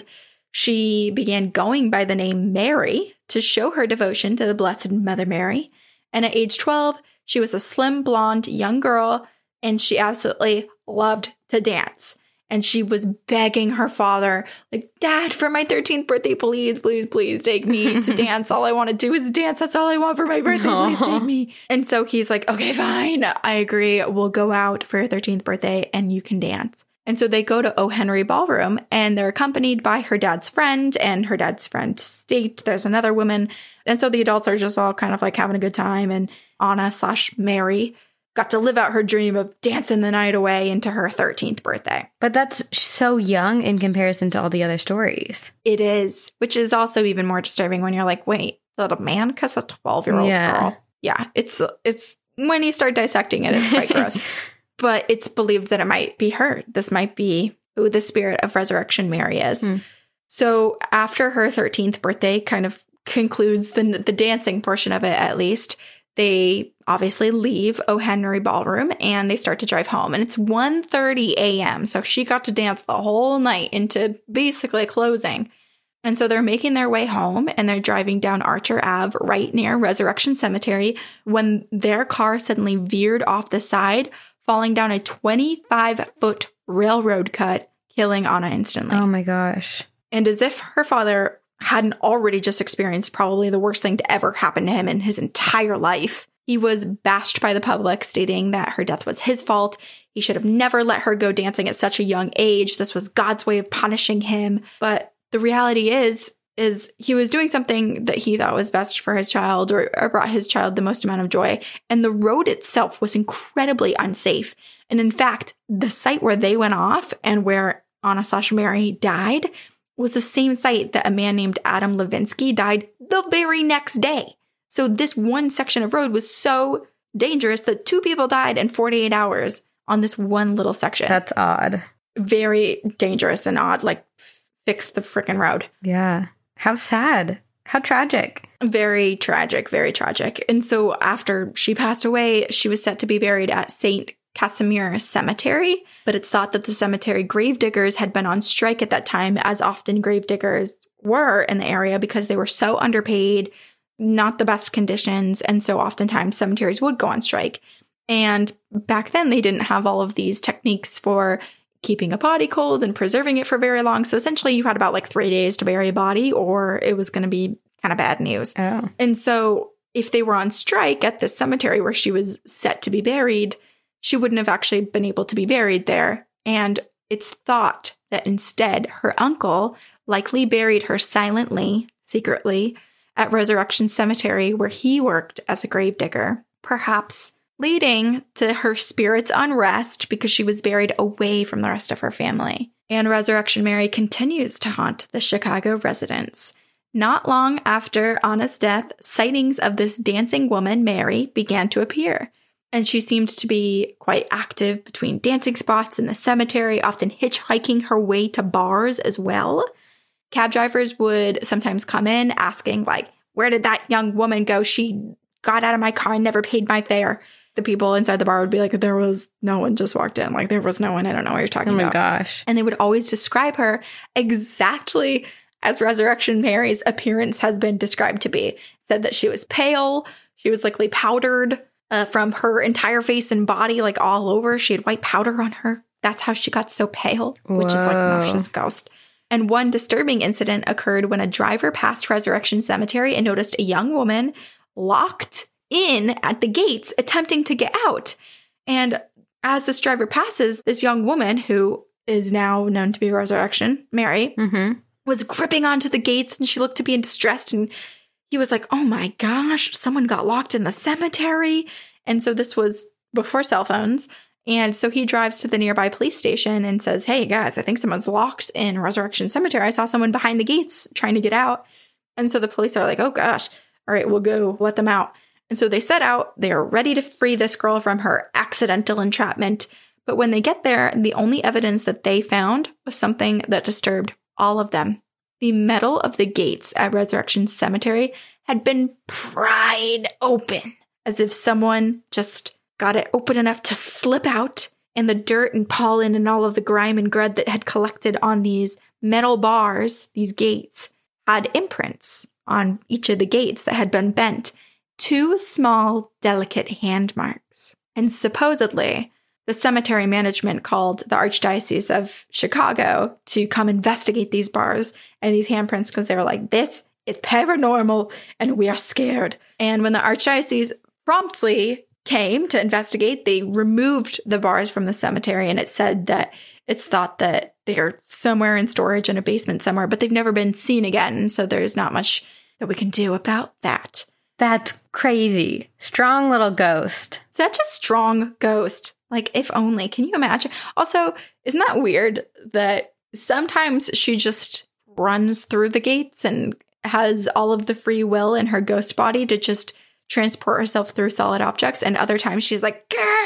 She began going by the name Mary to show her devotion to the Blessed Mother Mary. And at age twelve, she was a slim, blonde young girl, and she absolutely loved to dance. And she was begging her father, like, Dad, for my thirteenth birthday, please, please, please take me to dance. All I want to do is dance. That's all I want for my birthday. Please take me. And so he's like, okay, fine. I agree. We'll go out for your thirteenth birthday and you can dance. And so they go to O. Henry Ballroom, and they're accompanied by her dad's friend and her dad's friend State. There's another woman. And so the adults are just all kind of like having a good time. And Anna slash Mary got to live out her dream of dancing the night away into her thirteenth birthday. But that's so young in comparison to all the other stories. It is, which is also even more disturbing when you're like, wait, is that a man? Because a twelve-year-old Yeah. girl. Yeah, it's it's when you start dissecting it, it's quite gross. But it's believed that it might be her. This might be who the spirit of Resurrection Mary is. Hmm. So after her thirteenth birthday kind of concludes the the dancing portion of it, at least, they obviously leave O. Henry Ballroom and they start to drive home. And it's one thirty a.m. So she got to dance the whole night into basically closing. And so they're making their way home and they're driving down Archer Avenue right near Resurrection Cemetery when their car suddenly veered off the side, falling down a twenty-five foot railroad cut, killing Anna instantly. Oh my gosh. And as if her father hadn't already just experienced probably the worst thing to ever happen to him in his entire life, he was bashed by the public, stating that her death was his fault. He should have never let her go dancing at such a young age. This was God's way of punishing him. But the reality is, is he was doing something that he thought was best for his child, or, or brought his child the most amount of joy. And the road itself was incredibly unsafe. And in fact, the site where they went off and where Anna slash Mary died was the same site that a man named Adam Levinsky died the very next day. So this one section of road was so dangerous that two people died in forty-eight hours on this one little section. That's odd. Very dangerous and odd. Like, fix the freaking road. Yeah. How sad. How tragic. Very tragic, very tragic. And so after she passed away, she was set to be buried at Saint Casimir Cemetery, but it's thought that the cemetery gravediggers had been on strike at that time, as often gravediggers were in the area because they were so underpaid, not the best conditions, and so oftentimes cemeteries would go on strike. And back then, they didn't have all of these techniques for keeping a body cold and preserving it for very long. So essentially, you had about like three days to bury a body, or it was going to be kind of bad news. Oh. And so if they were on strike at the cemetery where she was set to be buried, she wouldn't have actually been able to be buried there. And it's thought that instead, her uncle likely buried her silently, secretly, at Resurrection Cemetery, where he worked as a gravedigger, perhaps leading to her spirit's unrest because she was buried away from the rest of her family. And Resurrection Mary continues to haunt the Chicago residents. Not long after Anna's death, sightings of this dancing woman, Mary, began to appear. And she seemed to be quite active between dancing spots in the cemetery, often hitchhiking her way to bars as well. Cab drivers would sometimes come in asking, like, where did that young woman go? She got out of my car and never paid my fare. The people inside the bar would be like, there was no one just walked in. Like, there was no one. I don't know what you're talking about. Oh my gosh. And they would always describe her exactly as Resurrection Mary's appearance has been described to be. Said that she was pale. She was likely powdered uh, from her entire face and body, like all over. She had white powder on her. That's how she got so pale, which is like, no, she's a ghost. And one disturbing incident occurred when a driver passed Resurrection Cemetery and noticed a young woman locked in at the gates, attempting to get out. And as this driver passes, this young woman, who is now known to be Resurrection Mary, Mm-hmm. was gripping onto the gates, and she looked to be in distress. And he was like, oh my gosh, someone got locked in the cemetery. And so this was before cell phones. And so he drives to the nearby police station and says, hey guys, I think someone's locked in Resurrection Cemetery. I saw someone behind the gates trying to get out. And so the police are like, oh gosh, all right, we'll go let them out. And so they set out. They are ready to free this girl from her accidental entrapment. But when they get there, the only evidence that they found was something that disturbed all of them. The metal of the gates at Resurrection Cemetery had been pried open, as if someone just got it open enough to slip out, and the dirt and pollen and all of the grime and grud that had collected on these metal bars, these gates, had imprints on each of the gates that had been bent. Two small, delicate hand marks. And supposedly, the cemetery management called the Archdiocese of Chicago to come investigate these bars and these handprints because they were like, this is paranormal and we are scared. And when the Archdiocese promptly came to investigate, they removed the bars from the cemetery, and it said that it's thought that they're somewhere in storage in a basement somewhere, but they've never been seen again. So there's not much that we can do about that. That's crazy. Strong little ghost. Such a strong ghost. Like, if only. Can you imagine? Also, isn't that weird that sometimes she just runs through the gates and has all of the free will in her ghost body to just transport herself through solid objects, and other times she's like,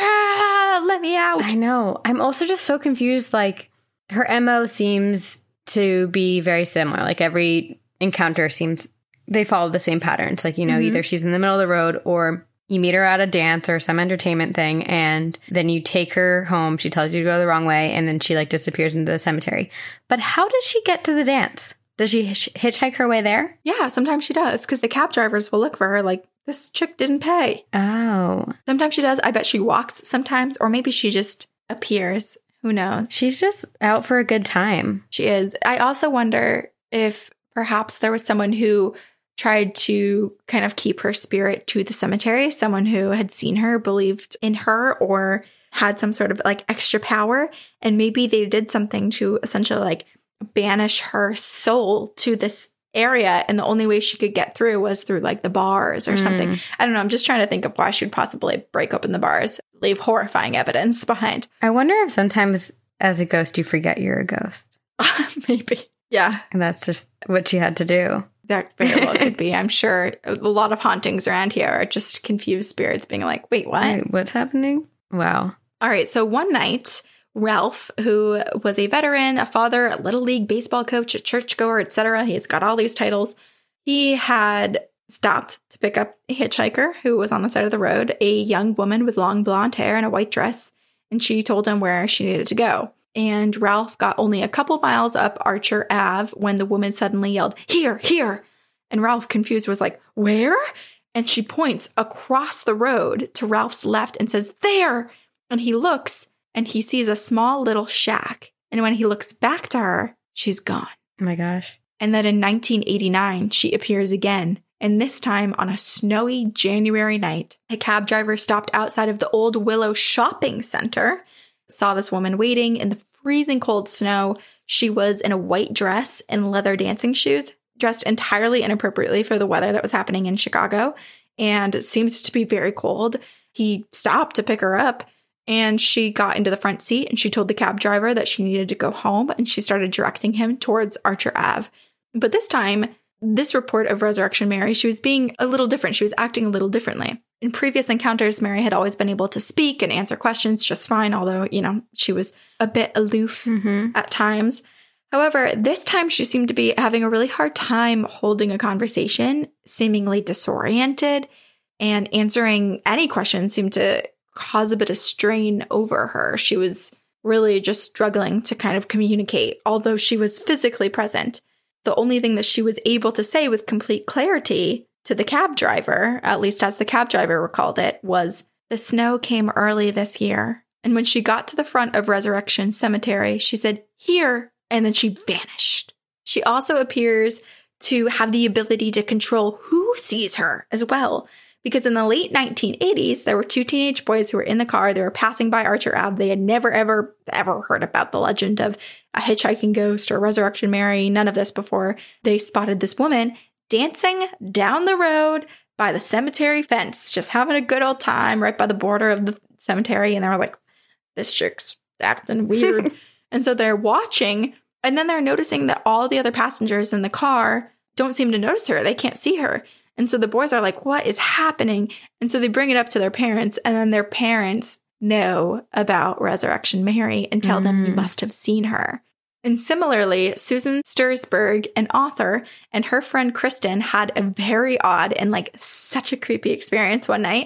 let me out. I know. I'm also just so confused. Like, her M O seems to be very similar. Like, every encounter seems, they follow the same patterns. Like, you know, mm-hmm. either she's in the middle of the road, or you meet her at a dance or some entertainment thing, and then you take her home. She tells you to go the wrong way, and then she like disappears into the cemetery. But how does she get to the dance? Does she hitch- hitchhike her way there? Yeah, sometimes she does, because the cab drivers will look for her like, this chick didn't pay. Oh. Sometimes she does. I bet she walks sometimes, or maybe she just appears. Who knows? She's just out for a good time. She is. I also wonder if perhaps there was someone who tried to kind of keep her spirit to the cemetery, someone who had seen her, believed in her, or had some sort of like extra power. And maybe they did something to essentially like banish her soul to this area, and the only way she could get through was through like the bars or mm. something. I don't know. I'm just trying to think of why she'd possibly break open the bars, leave horrifying evidence behind. I wonder if sometimes as a ghost you forget you're a ghost. Maybe. Yeah. And that's just what she had to do. That very well could be. I'm sure a lot of hauntings around here are just confused spirits being like, wait, what? Wait, what's happening? Wow. All right. So one night, Ralph, who was a veteran, a father, a little league baseball coach, a churchgoer, et cetera. He's got all these titles. He had stopped to pick up a hitchhiker who was on the side of the road, a young woman with long blonde hair and a white dress, and she told him where she needed to go. And Ralph got only a couple miles up Archer Avenue when the woman suddenly yelled, "Here, here!" And Ralph, confused, was like, "Where?" And she points across the road to Ralph's left and says, "There!" And he looks, and he sees a small little shack. And when he looks back to her, she's gone. Oh my gosh. And then in nineteen eighty-nine, she appears again. And this time on a snowy January night, a cab driver stopped outside of the Old Willow Shopping Center, saw this woman waiting in the freezing cold snow. She was in a white dress and leather dancing shoes, dressed entirely inappropriately for the weather that was happening in Chicago, and it seems to be very cold. He stopped to pick her up, and she got into the front seat, and she told the cab driver that she needed to go home, and she started directing him towards Archer Avenue. But this time, this report of Resurrection Mary, she was being a little different. She was acting a little differently. In previous encounters, Mary had always been able to speak and answer questions just fine, although, you know, she was a bit aloof mm-hmm. at times. However, this time she seemed to be having a really hard time holding a conversation, seemingly disoriented, and answering any questions seemed to cause a bit of strain over her. She was really just struggling to kind of communicate, although she was physically present. The only thing that she was able to say with complete clarity to the cab driver, at least as the cab driver recalled it, was, "The snow came early this year." And when she got to the front of Resurrection Cemetery, she said, "Here," and then she vanished. She also appears to have the ability to control who sees her as well. Because in the late nineteen eighties, there were two teenage boys who were in the car. They were passing by Archer Avenue. They had never, ever, ever heard about the legend of a hitchhiking ghost or Resurrection Mary. None of this before they spotted this woman dancing down the road by the cemetery fence, just having a good old time right by the border of the cemetery. And they were like, "This chick's acting weird." And so they're watching, and then they're noticing that all the other passengers in the car don't seem to notice her. They can't see her. And so the boys are like, "What is happening?" And so they bring it up to their parents, and then their parents know about Resurrection Mary and tell mm. them, "You must have seen her." And similarly, Susan Stursberg, an author, and her friend Kristen had a very odd and like such a creepy experience one night.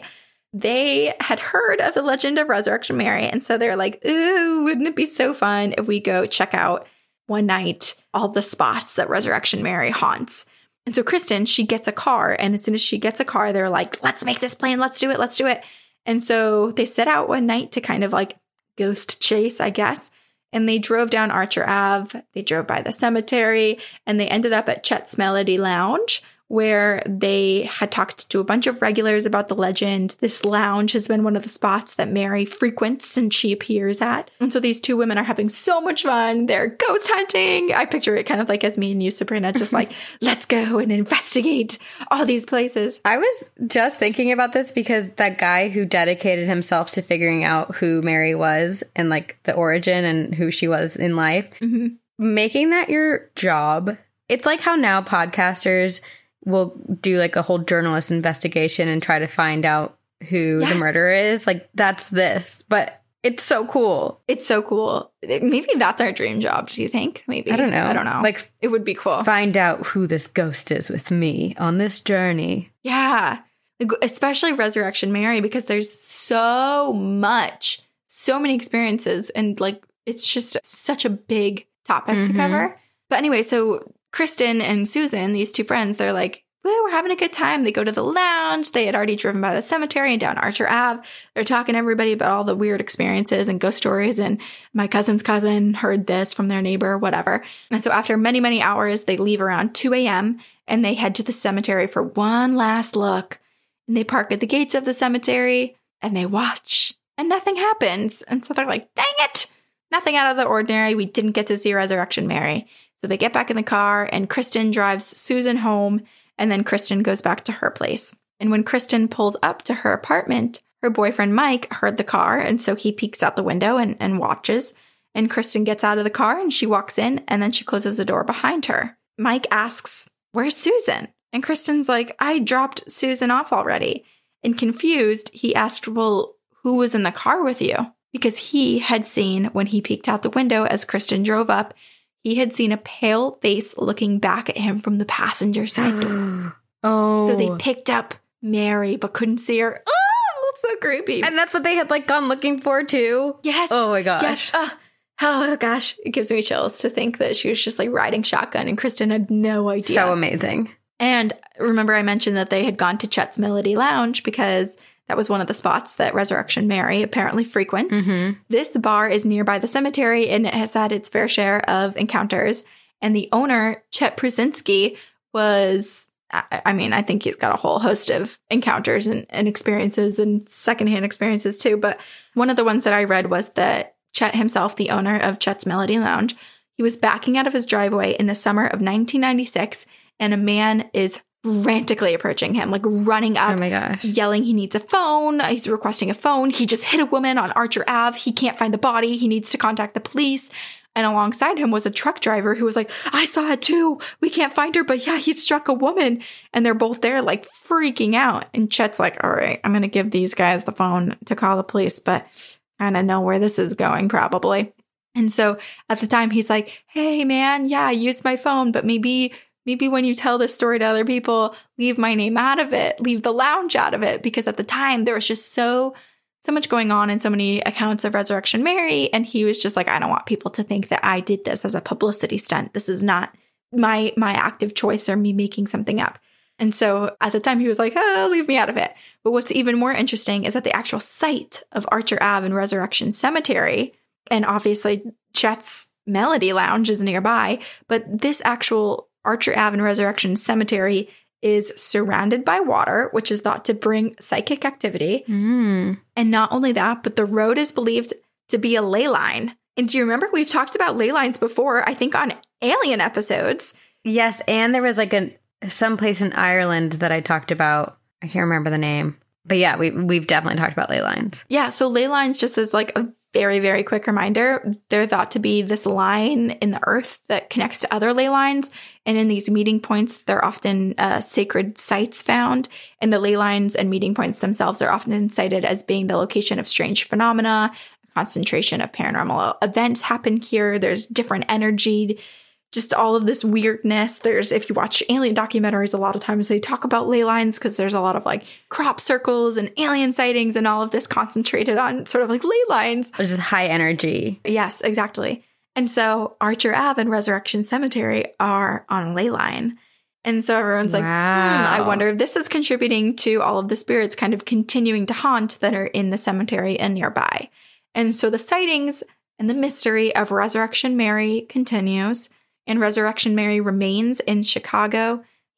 They had heard of the legend of Resurrection Mary, and so they're like, "Ooh, wouldn't it be so fun if we go check out one night all the spots that Resurrection Mary haunts?" And so Kristen, she gets a car, and as soon as she gets a car, they're like, "Let's make this plan. Let's do it. Let's do it." And so they set out one night to kind of like ghost chase, I guess. And they drove down Archer Avenue. They drove by the cemetery, and they ended up at Chet's Melody Lounge, where they had talked to a bunch of regulars about the legend. This lounge has been one of the spots that Mary frequents and she appears at. And so these two women are having so much fun. They're ghost hunting. I picture it kind of like as me and you, Sabrina, just like, let's go and investigate all these places. I was just thinking about this because that guy who dedicated himself to figuring out who Mary was and like the origin and who she was in life, mm-hmm. making that your job. It's like how now podcasters will do like a whole journalist investigation and try to find out who yes. the murderer is. Like that's this, but it's so cool. It's so cool. Maybe that's our dream job. Do you think? Maybe. I don't know. I don't know. Like it would be cool. Find out who this ghost is with me on this journey. Yeah. Especially Resurrection Mary, because there's so much, so many experiences. And like, it's just such a big topic mm-hmm. to cover. But anyway, so Kristen and Susan, these two friends, they're like, well, we're having a good time. They go to the lounge. They had already driven by the cemetery and down Archer Avenue. They're talking to everybody about all the weird experiences and ghost stories. And my cousin's cousin heard this from their neighbor, whatever. And so after many, many hours, they leave around two a.m. and they head to the cemetery for one last look. And they park at the gates of the cemetery and they watch and nothing happens. And so they're like, dang it. Nothing out of the ordinary. We didn't get to see Resurrection Mary. So they get back in the car and Kristen drives Susan home and then Kristen goes back to her place. And when Kristen pulls up to her apartment, her boyfriend Mike heard the car and so he peeks out the window and, and watches. And Kristen gets out of the car and she walks in and then she closes the door behind her. Mike asks, where's Susan? And Kristen's like, I dropped Susan off already. And confused, he asked, well, who was in the car with you? Because he had seen when he peeked out the window as Kristen drove up, he had seen a pale face looking back at him from the passenger side door. Oh. So they picked up Mary, but couldn't see her. Oh, that's so creepy. And that's what they had like gone looking for too? Yes. Oh my gosh. Yes. Oh, oh gosh. It gives me chills to think that she was just like riding shotgun and Kristen had no idea. So amazing. And remember I mentioned that they had gone to Chet's Melody Lounge because that was one of the spots that Resurrection Mary apparently frequents. Mm-hmm. This bar is nearby the cemetery and it has had its fair share of encounters. And the owner, Chet Prusinski, was, I mean, I think he's got a whole host of encounters and, and experiences and secondhand experiences too. But one of the ones that I read was that Chet himself, the owner of Chet's Melody Lounge, he was backing out of his driveway in the summer of nineteen ninety-six and a man is frantically approaching him, like running up, oh my gosh, yelling he needs a phone. He's requesting a phone. He just hit a woman on Archer Avenue. He can't find the body. He needs to contact the police. And alongside him was a truck driver who was like, I saw it too. We can't find her, but yeah, he struck a woman. And they're both there like freaking out. And Chet's like, all right, I'm going to give these guys the phone to call the police, but kind of know where this is going probably. And so at the time he's like, hey man, yeah, I used my phone, but maybe Maybe when you tell this story to other people, leave my name out of it, leave the lounge out of it. Because at the time, there was just so, so much going on and so many accounts of Resurrection Mary. And he was just like, I don't want people to think that I did this as a publicity stunt. This is not my my active choice or me making something up. And so at the time, he was like, oh, leave me out of it. But what's even more interesting is that the actual site of Archer Avenue and Resurrection Cemetery, and obviously Chet's Melody Lounge is nearby, but this actual Archer Avenue Resurrection Cemetery is surrounded by water, which is thought to bring psychic activity. Mm. And not only that, but the road is believed to be a ley line. And do you remember we've talked about ley lines before, I think on Alien episodes? Yes, and there was like a someplace in Ireland that I talked about. I can't remember the name. But yeah, we, we've definitely talked about ley lines. Yeah, so ley lines, just as like a very, very quick reminder, they're thought to be this line in the earth that connects to other ley lines. And in these meeting points, there are often uh, sacred sites found. And the ley lines and meeting points themselves are often cited as being the location of strange phenomena. A concentration of paranormal events happen here. There's different energy, just all of this weirdness. There's, if you watch alien documentaries, a lot of times they talk about ley lines because there's a lot of like crop circles and alien sightings and all of this concentrated on sort of like ley lines. There's just high energy. Yes, exactly. And so Archer Avenue and Resurrection Cemetery are on a ley line. And so everyone's like, wow. hmm, I wonder if this is contributing to all of the spirits kind of continuing to haunt that are in the cemetery and nearby. And so the sightings and the mystery of Resurrection Mary continues. And Resurrection Mary remains in Chicago,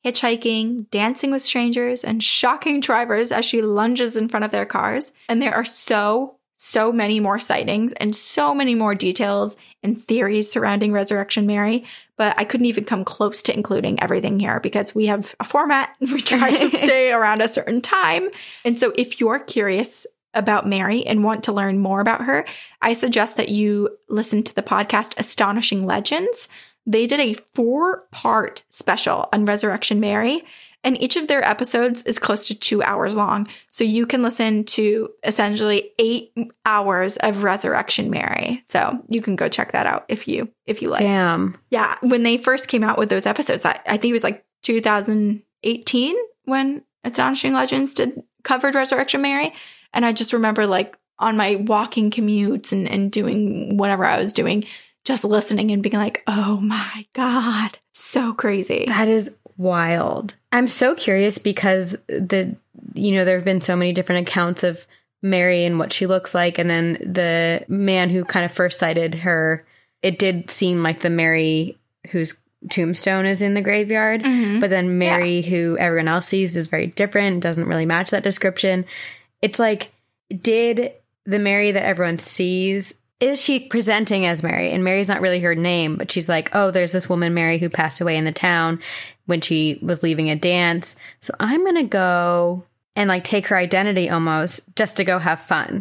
hitchhiking, dancing with strangers, and shocking drivers as she lunges in front of their cars. And there are so, so many more sightings and so many more details and theories surrounding Resurrection Mary. But I couldn't even come close to including everything here because we have a format. We try to stay around a certain time. And so if you're curious about Mary and want to learn more about her, I suggest that you listen to the podcast Astonishing Legends. They did a four-part special on Resurrection Mary, and each of their episodes is close to two hours long. So you can listen to essentially eight hours of Resurrection Mary. So you can go check that out if you if you like. Damn. Yeah. When they first came out with those episodes, I, I think it was like two thousand eighteen when Astonishing Legends did covered Resurrection Mary. And I just remember like on my walking commutes and, and doing whatever I was doing, just listening and being like, oh my God, so crazy. That is wild. I'm so curious because the, you know, there have been so many different accounts of Mary and what she looks like. And then the man who kind of first sighted her, it did seem like the Mary whose tombstone is in the graveyard. Mm-hmm. But then Mary, yeah. who everyone else sees, is very different, doesn't really match that description. It's like, did the Mary that everyone sees, is she presenting as Mary? And Mary's not really her name, but she's like, oh, there's this woman, Mary, who passed away in the town when she was leaving a dance. So I'm going to go and like take her identity almost just to go have fun.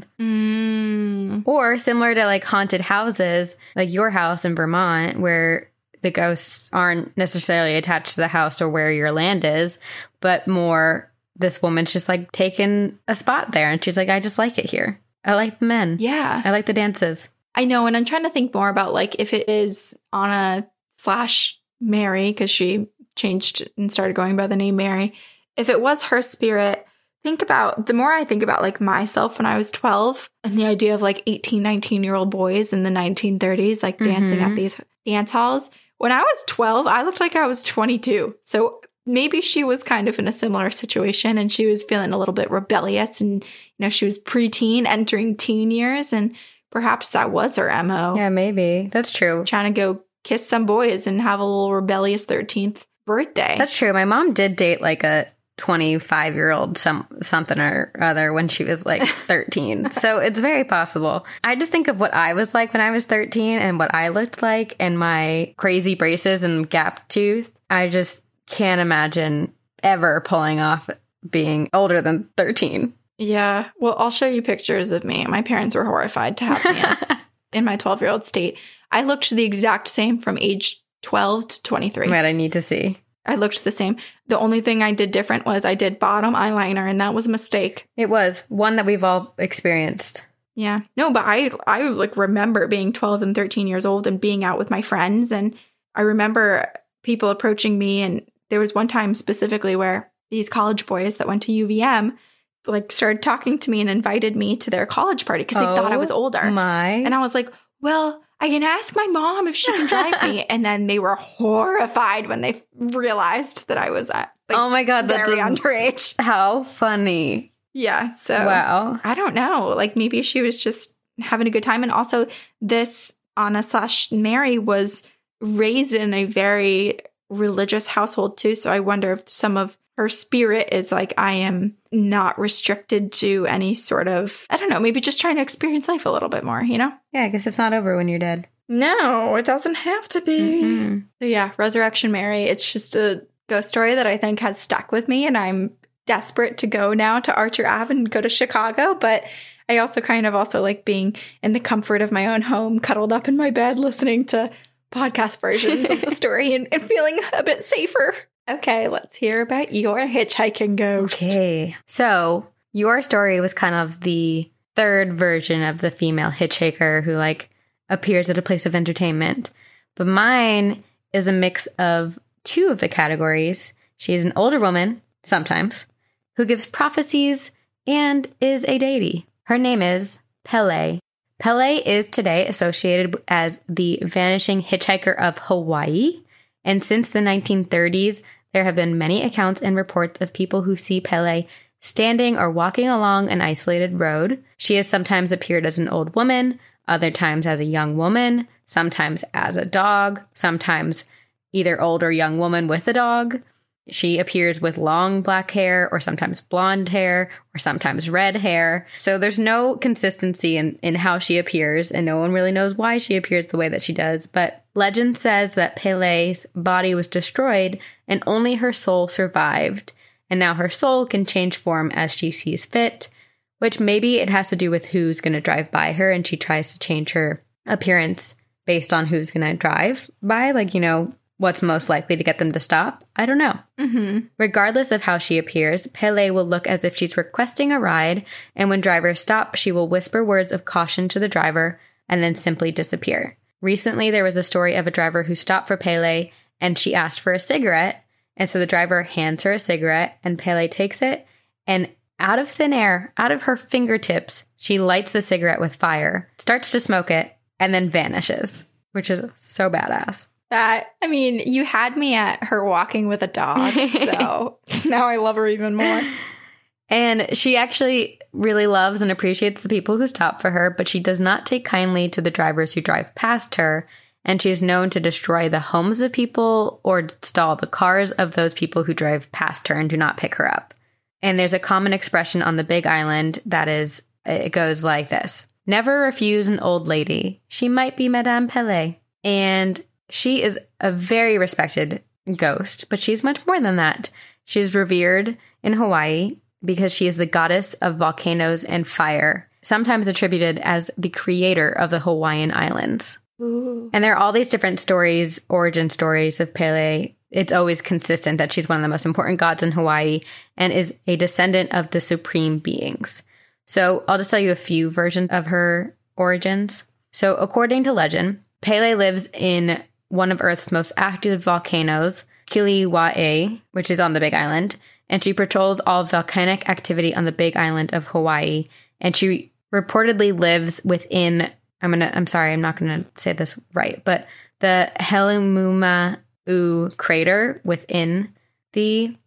Mm. Or similar to like haunted houses, like your house in Vermont, where the ghosts aren't necessarily attached to the house or where your land is, but more this woman's just like taking a spot there. And she's like, I just like it here. I like the men. Yeah. I like the dances. I know. And I'm trying to think more about like if it is Anna slash Mary, because she changed and started going by the name Mary. If it was her spirit, think about, the more I think about like myself when I was twelve and the idea of like eighteen, nineteen year old boys in the nineteen thirties, like dancing mm-hmm. at these dance halls. When I was twelve, I looked like I was twenty-two. So maybe she was kind of in a similar situation and she was feeling a little bit rebellious and, you know, she was preteen entering teen years and perhaps that was her M O. Yeah, maybe. That's true. Trying to go kiss some boys and have a little rebellious thirteenth birthday. That's true. My mom did date like a twenty-five year old some something or other when she was like thirteen. So it's very possible. I just think of what I was like when I was thirteen and what I looked like and my crazy braces and gap tooth. I just can't imagine ever pulling off being older than thirteen. Yeah. Well, I'll show you pictures of me. My parents were horrified to have me as in my twelve-year-old state. I looked the exact same from age twelve to twenty-three. Right, I need to see. I looked the same. The only thing I did different was I did bottom eyeliner, and that was a mistake. It was one that we've all experienced. Yeah. No, but I, I like remember being twelve and thirteen years old and being out with my friends. And I remember people approaching me, and there was one time specifically where these college boys that went to U V M like started talking to me and invited me to their college party because they oh, thought I was older. My. And I was like, well, I can ask my mom if she can drive me. And then they were horrified when they realized that I was uh, like, oh my God, very that's underage. How funny. Yeah. So wow. I don't know. Like maybe she was just having a good time. And also this Anna slash Mary was raised in a very religious household too. So I wonder if some of her spirit is like, I am not restricted to any sort of, I don't know, maybe just trying to experience life a little bit more, you know? Yeah, I guess it's not over when you're dead. No, it doesn't have to be. Mm-hmm. So yeah, Resurrection Mary, it's just a ghost story that I think has stuck with me, and I'm desperate to go now to Archer Ave and go to Chicago, but I also kind of also like being in the comfort of my own home, cuddled up in my bed, listening to podcast versions of the story and, and feeling a bit safer. Okay, let's hear about your hitchhiking ghost. Okay. So your story was kind of the third version of the female hitchhiker who like appears at a place of entertainment. But mine is a mix of two of the categories. She is an older woman, sometimes, who gives prophecies and is a deity. Her name is Pele. Pele is today associated as the vanishing hitchhiker of Hawaii. And since the nineteen thirties, there have been many accounts and reports of people who see Pele standing or walking along an isolated road. She has sometimes appeared as an old woman, other times as a young woman, sometimes as a dog, sometimes either old or young woman with a dog. She appears with long black hair or sometimes blonde hair or sometimes red hair. So there's no consistency in, in how she appears, and no one really knows why she appears the way that she does. But legend says that Pele's body was destroyed and only her soul survived. And now her soul can change form as she sees fit, which maybe it has to do with who's going to drive by her, and she tries to change her appearance based on who's going to drive by. Like, you know, what's most likely to get them to stop? I don't know. Mm-hmm. Regardless of how she appears, Pele will look as if she's requesting a ride, and when drivers stop, she will whisper words of caution to the driver and then simply disappear. Recently, there was a story of a driver who stopped for Pele, and she asked for a cigarette, and so the driver hands her a cigarette, and Pele takes it, and out of thin air, out of her fingertips, she lights the cigarette with fire, starts to smoke it, and then vanishes, which is so badass. That, I mean, you had me at her walking with a dog, so now I love her even more. And she actually really loves and appreciates the people who stop for her, but she does not take kindly to the drivers who drive past her, and she is known to destroy the homes of people or stall the cars of those people who drive past her and do not pick her up. And there's a common expression on the Big Island that is, it goes like this: never refuse an old lady. She might be Madame Pele. And she is a very respected ghost, but she's much more than that. She's revered in Hawaii because she is the goddess of volcanoes and fire, sometimes attributed as the creator of the Hawaiian Islands. Ooh. And there are all these different stories, origin stories of Pele. It's always consistent that she's one of the most important gods in Hawaii and is a descendant of the supreme beings. So I'll just tell you a few versions of her origins. So according to legend, Pele lives in one of Earth's most active volcanoes, Kilauea, which is on the Big Island, and she patrols all volcanic activity on the Big Island of Hawaii. And she reportedly lives within, I'm gonna, I'm sorry, I'm not gonna say this right, but the Halemaumau crater within the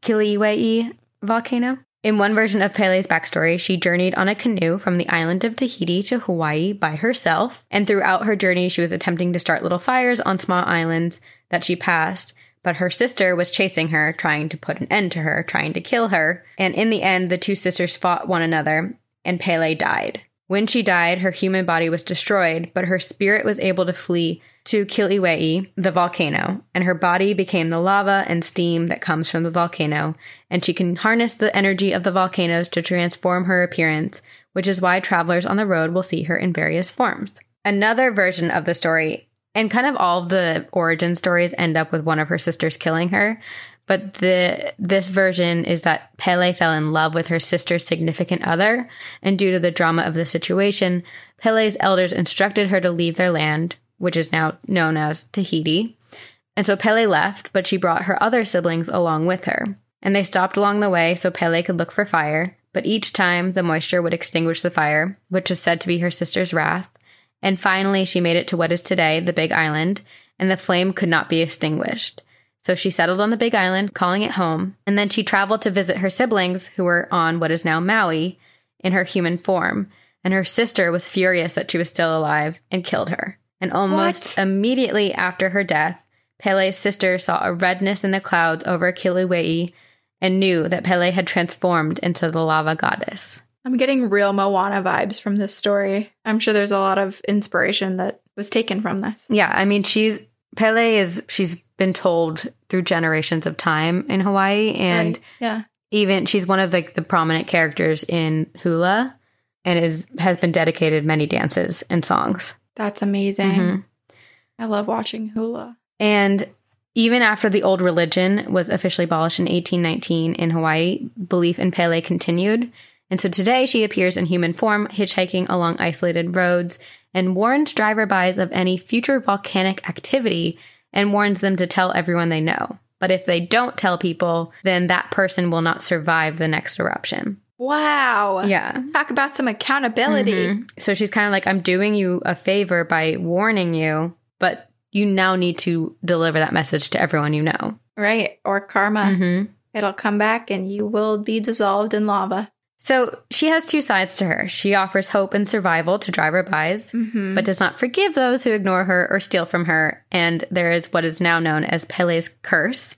Kilauea volcano. In one version of Pele's backstory, she journeyed on a canoe from the island of Tahiti to Hawaii by herself, and throughout her journey, she was attempting to start little fires on small islands that she passed, but her sister was chasing her, trying to put an end to her, trying to kill her, and in the end, the two sisters fought one another, and Pele died. When she died, her human body was destroyed, but her spirit was able to flee to Kilauea, the volcano, and her body became the lava and steam that comes from the volcano, and she can harness the energy of the volcanoes to transform her appearance, which is why travelers on the road will see her in various forms. Another version of the story, and kind of all of the origin stories end up with one of her sisters killing her, but the this version is that Pele fell in love with her sister's significant other, and due to the drama of the situation, Pele's elders instructed her to leave their land, which is now known as Tahiti. And so Pele left, but she brought her other siblings along with her. And they stopped along the way so Pele could look for fire, but each time the moisture would extinguish the fire, which was said to be her sister's wrath. And finally she made it to what is today the Big Island, and the flame could not be extinguished. So she settled on the Big Island, calling it home, and then she traveled to visit her siblings who were on what is now Maui in her human form, and her sister was furious that she was still alive and killed her. And almost what? immediately after her death, Pele's sister saw a redness in the clouds over Kilauea and knew that Pele had transformed into the lava goddess. I'm getting real Moana vibes from this story. I'm sure there's a lot of inspiration that was taken from this. Yeah, I mean, she's Pele is she's been told through generations of time in Hawaii, and right. yeah, even she's one of like the, the prominent characters in hula, and is has been dedicated many dances and songs. That's amazing. Mm-hmm. I love watching hula. And even after the old religion was officially abolished in eighteen nineteen in Hawaii, belief in Pele continued. And so today she appears in human form, hitchhiking along isolated roads, and warns driver-bys of any future volcanic activity and warns them to tell everyone they know. But if they don't tell people, then that person will not survive the next eruption. Wow. Yeah. Talk about some accountability. Mm-hmm. So she's kind of like, I'm doing you a favor by warning you, but you now need to deliver that message to everyone you know. Right. Or karma. Mm-hmm. It'll come back and you will be dissolved in lava. So she has two sides to her. She offers hope and survival to driver-bys, mm-hmm. but does not forgive those who ignore her or steal from her. And there is what is now known as Pele's curse,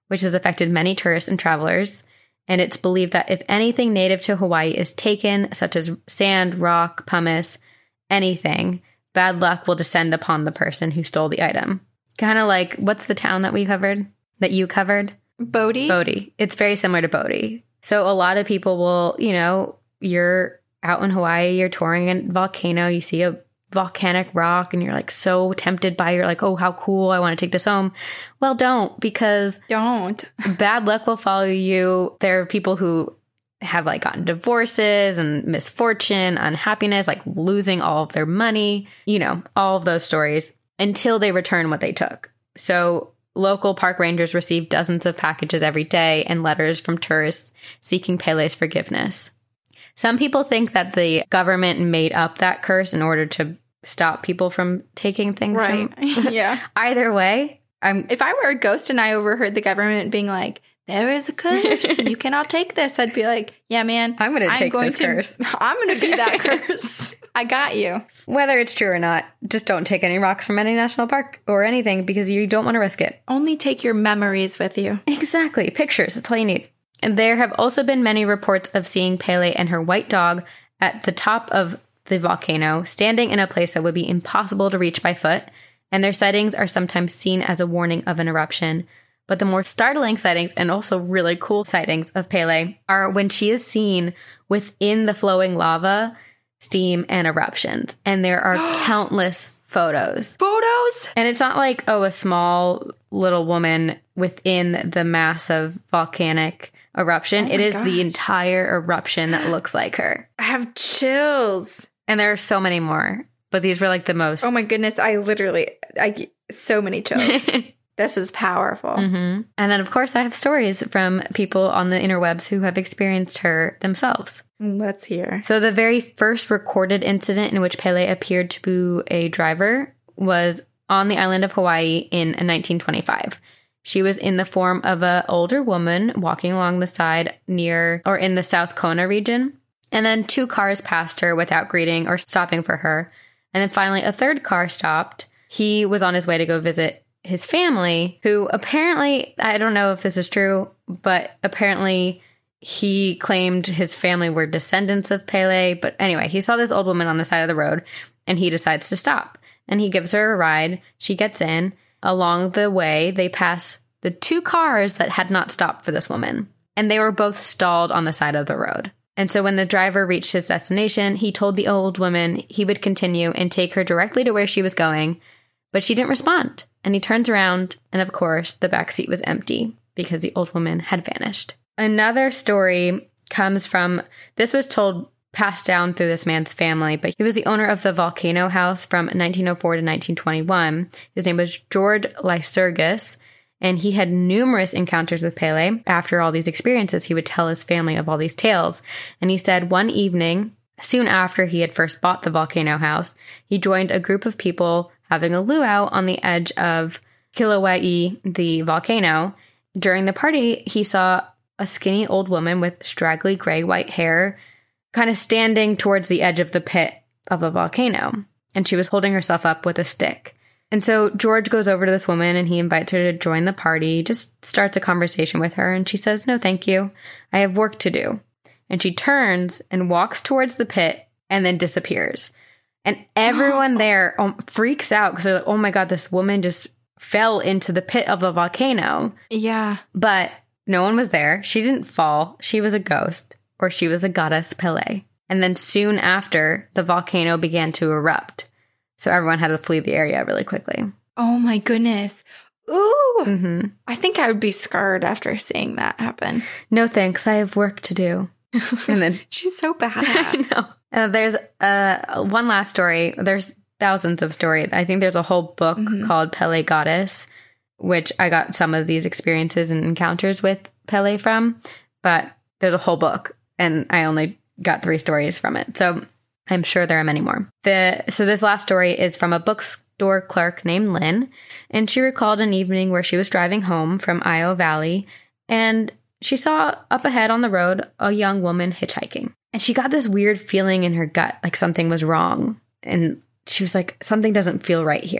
which has affected many tourists and travelers. And it's believed that if anything native to Hawaii is taken, such as sand, rock, pumice, anything, bad luck will descend upon the person who stole the item. Kind of like, what's the town that we covered? That you covered? Bodie? Bodie. It's very similar to Bodie. So a lot of people will, you know, you're out in Hawaii, you're touring a volcano, you see a volcanic rock and you're like so tempted by, you're like, oh, how cool, I want to take this home. Well, don't, because don't. Bad luck will follow you. There are people who have like gotten divorces and misfortune, unhappiness, like losing all of their money, you know, all of those stories until they return what they took. So local park rangers receive dozens of packages every day and letters from tourists seeking Pele's forgiveness. Some people think that the government made up that curse in order to stop people from taking things. Right. From- yeah. Either way, I'm. If I were a ghost and I overheard the government being like, there is a curse, you cannot take this, I'd be like, yeah, man. I'm going to take this to, curse. I'm going to be that curse. I got you. Whether it's true or not, just don't take any rocks from any national park or anything because you don't want to risk it. Only take your memories with you. Exactly. Pictures. That's all you need. And there have also been many reports of seeing Pele and her white dog at the top of the volcano, standing in a place that would be impossible to reach by foot, and their sightings are sometimes seen as a warning of an eruption. But the more startling sightings, and also really cool sightings of Pele, are when she is seen within the flowing lava, steam, and eruptions. And there are countless photos. Photos? And it's not like, oh, a small little woman within the massive volcanic eruption. Oh it is gosh. the entire eruption that looks like her. I have chills. And there are so many more, but these were like the most. Oh my goodness, I literally, I get so many chills. This is powerful. Mm-hmm. And then, of course, I have stories from people on the interwebs who have experienced her themselves. Let's hear. So the very first recorded incident in which Pele appeared to be a driver was on the island of Hawaii in nineteen twenty-five. She was in the form of an older woman walking along the side near or in the South Kona region. And then two cars passed her without greeting or stopping for her. And then finally a third car stopped. He was on his way to go visit his family, who apparently, I don't know if this is true, but apparently he claimed his family were descendants of Pele. But anyway, he saw this old woman on the side of the road and he decides to stop. And he gives her a ride. She gets in. Along the way, they pass the two cars that had not stopped for this woman. And they were both stalled on the side of the road. And so when the driver reached his destination, he told the old woman he would continue and take her directly to where she was going. But she didn't respond. And he turns around, and of course, the back seat was empty because the old woman had vanished. Another story comes from, this was told, passed down through this man's family, but he was the owner of the Volcano House from nineteen oh four to nineteen twenty-one. His name was George Lycurgus, and he had numerous encounters with Pele. After all these experiences, he would tell his family of all these tales. And he said one evening, soon after he had first bought the Volcano House, he joined a group of people having a luau on the edge of Kilauea, the volcano. During the party, he saw a skinny old woman with straggly gray-white hair kind of standing towards the edge of the pit of the volcano, and she was holding herself up with a stick. And so George goes over to this woman and he invites her to join the party, just starts a conversation with her, and she says, "No, thank you. I have work to do." And she turns and walks towards the pit and then disappears. And everyone there um, freaks out because they're like, oh my God, this woman just fell into the pit of the volcano. Yeah. But no one was there. She didn't fall. She was a ghost, or she was a goddess Pele. And then soon after, the volcano began to erupt. So everyone had to flee the area really quickly. Oh my goodness. Ooh. Mm-hmm. I think I would be scarred after seeing that happen. No thanks. I have work to do. And then she's so badass. I know. Uh, there's uh, one last story. There's thousands of stories. I think there's a whole book mm-hmm. called Pele Goddess, which I got some of these experiences and encounters with Pele from. But there's a whole book, and I only got three stories from it. So I'm sure there are many more. The So this last story is from a bookstore clerk named Lynn, and she recalled an evening where she was driving home from Io Valley, and she saw up ahead on the road a young woman hitchhiking. And she got this weird feeling in her gut, like something was wrong. And she was like, something doesn't feel right here.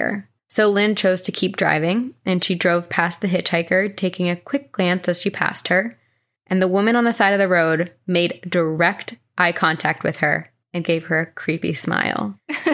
So Lynn chose to keep driving, and she drove past the hitchhiker, taking a quick glance as she passed her. And the woman on the side of the road made direct eye contact with her and gave her a creepy smile.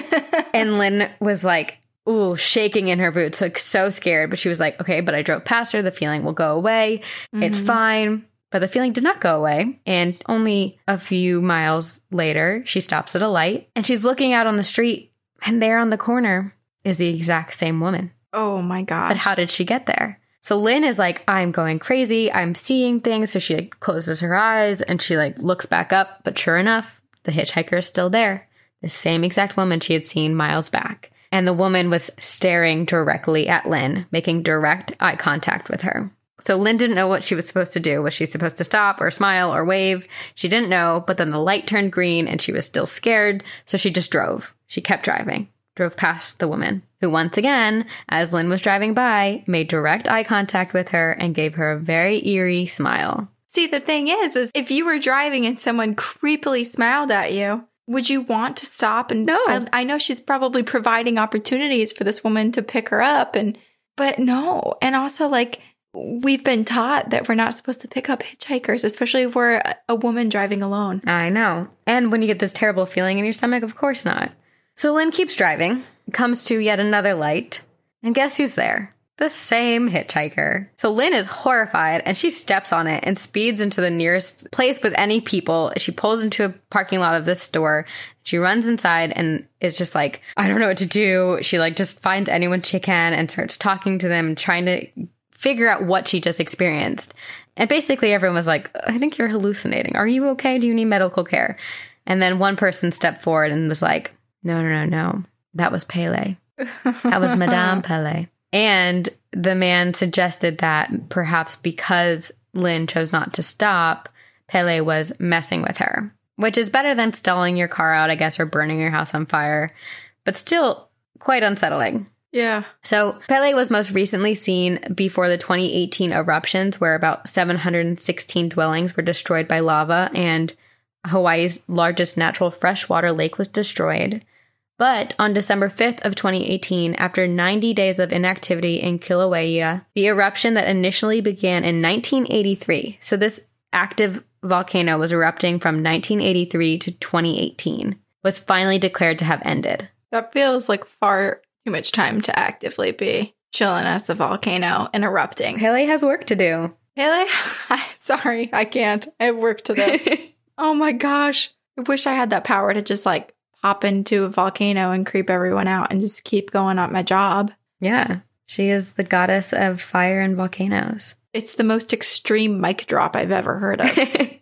And Lynn was like, ooh, shaking in her boots, like so scared. But she was like, okay, but I drove past her. The feeling will go away. Mm-hmm. It's fine. But the feeling did not go away. And only a few miles later, she stops at a light and she's looking out on the street. And there on the corner is the exact same woman. Oh my gosh. But how did she get there? So Lynn is like, I'm going crazy. I'm seeing things. So she like closes her eyes and she like looks back up. But sure enough, the hitchhiker is still there. The same exact woman she had seen miles back. And the woman was staring directly at Lynn, making direct eye contact with her. So Lynn didn't know what she was supposed to do. Was she supposed to stop or smile or wave? She didn't know. But then the light turned green and she was still scared. So she just drove. She kept driving. Drove past the woman, who once again, as Lynn was driving by, made direct eye contact with her and gave her a very eerie smile. See, the thing is, is if you were driving and someone creepily smiled at you, would you want to stop? And no. I, I know she's probably providing opportunities for this woman to pick her up, and but no. And also, like, we've been taught that we're not supposed to pick up hitchhikers, especially if we're a, a woman driving alone. I know. And when you get this terrible feeling in your stomach, of course not. So Lynn keeps driving, comes to yet another light, and guess who's there? The same hitchhiker. So Lynn is horrified, and she steps on it and speeds into the nearest place with any people. She pulls into a parking lot of this store. She runs inside and is just like, I don't know what to do. She like just finds anyone she can and starts talking to them, trying to figure out what she just experienced. And basically everyone was like, I think you're hallucinating. Are you okay? Do you need medical care? And then one person stepped forward and was like, no, no, no, no. That was Pele. That was Madame Pele. And the man suggested that perhaps because Lynn chose not to stop, Pele was messing with her, which is better than stalling your car out, I guess, or burning your house on fire, but still quite unsettling. Yeah. So Pele was most recently seen before the twenty eighteen eruptions, where about seven hundred sixteen dwellings were destroyed by lava and Hawaii's largest natural freshwater lake was destroyed. But on December fifth of twenty eighteen, after ninety days of inactivity in Kilauea, the eruption that initially began in nineteen eighty-three, so this active volcano was erupting from nineteen eighty-three to twenty eighteen, was finally declared to have ended. That feels like far too much time to actively be chilling as a volcano and erupting. Pele has work to do. Pele? Sorry, I can't. I have work to do. Oh my gosh. I wish I had that power to just like hop into a volcano and creep everyone out and just keep going at my job. Yeah. She is the goddess of fire and volcanoes. It's the most extreme mic drop I've ever heard of.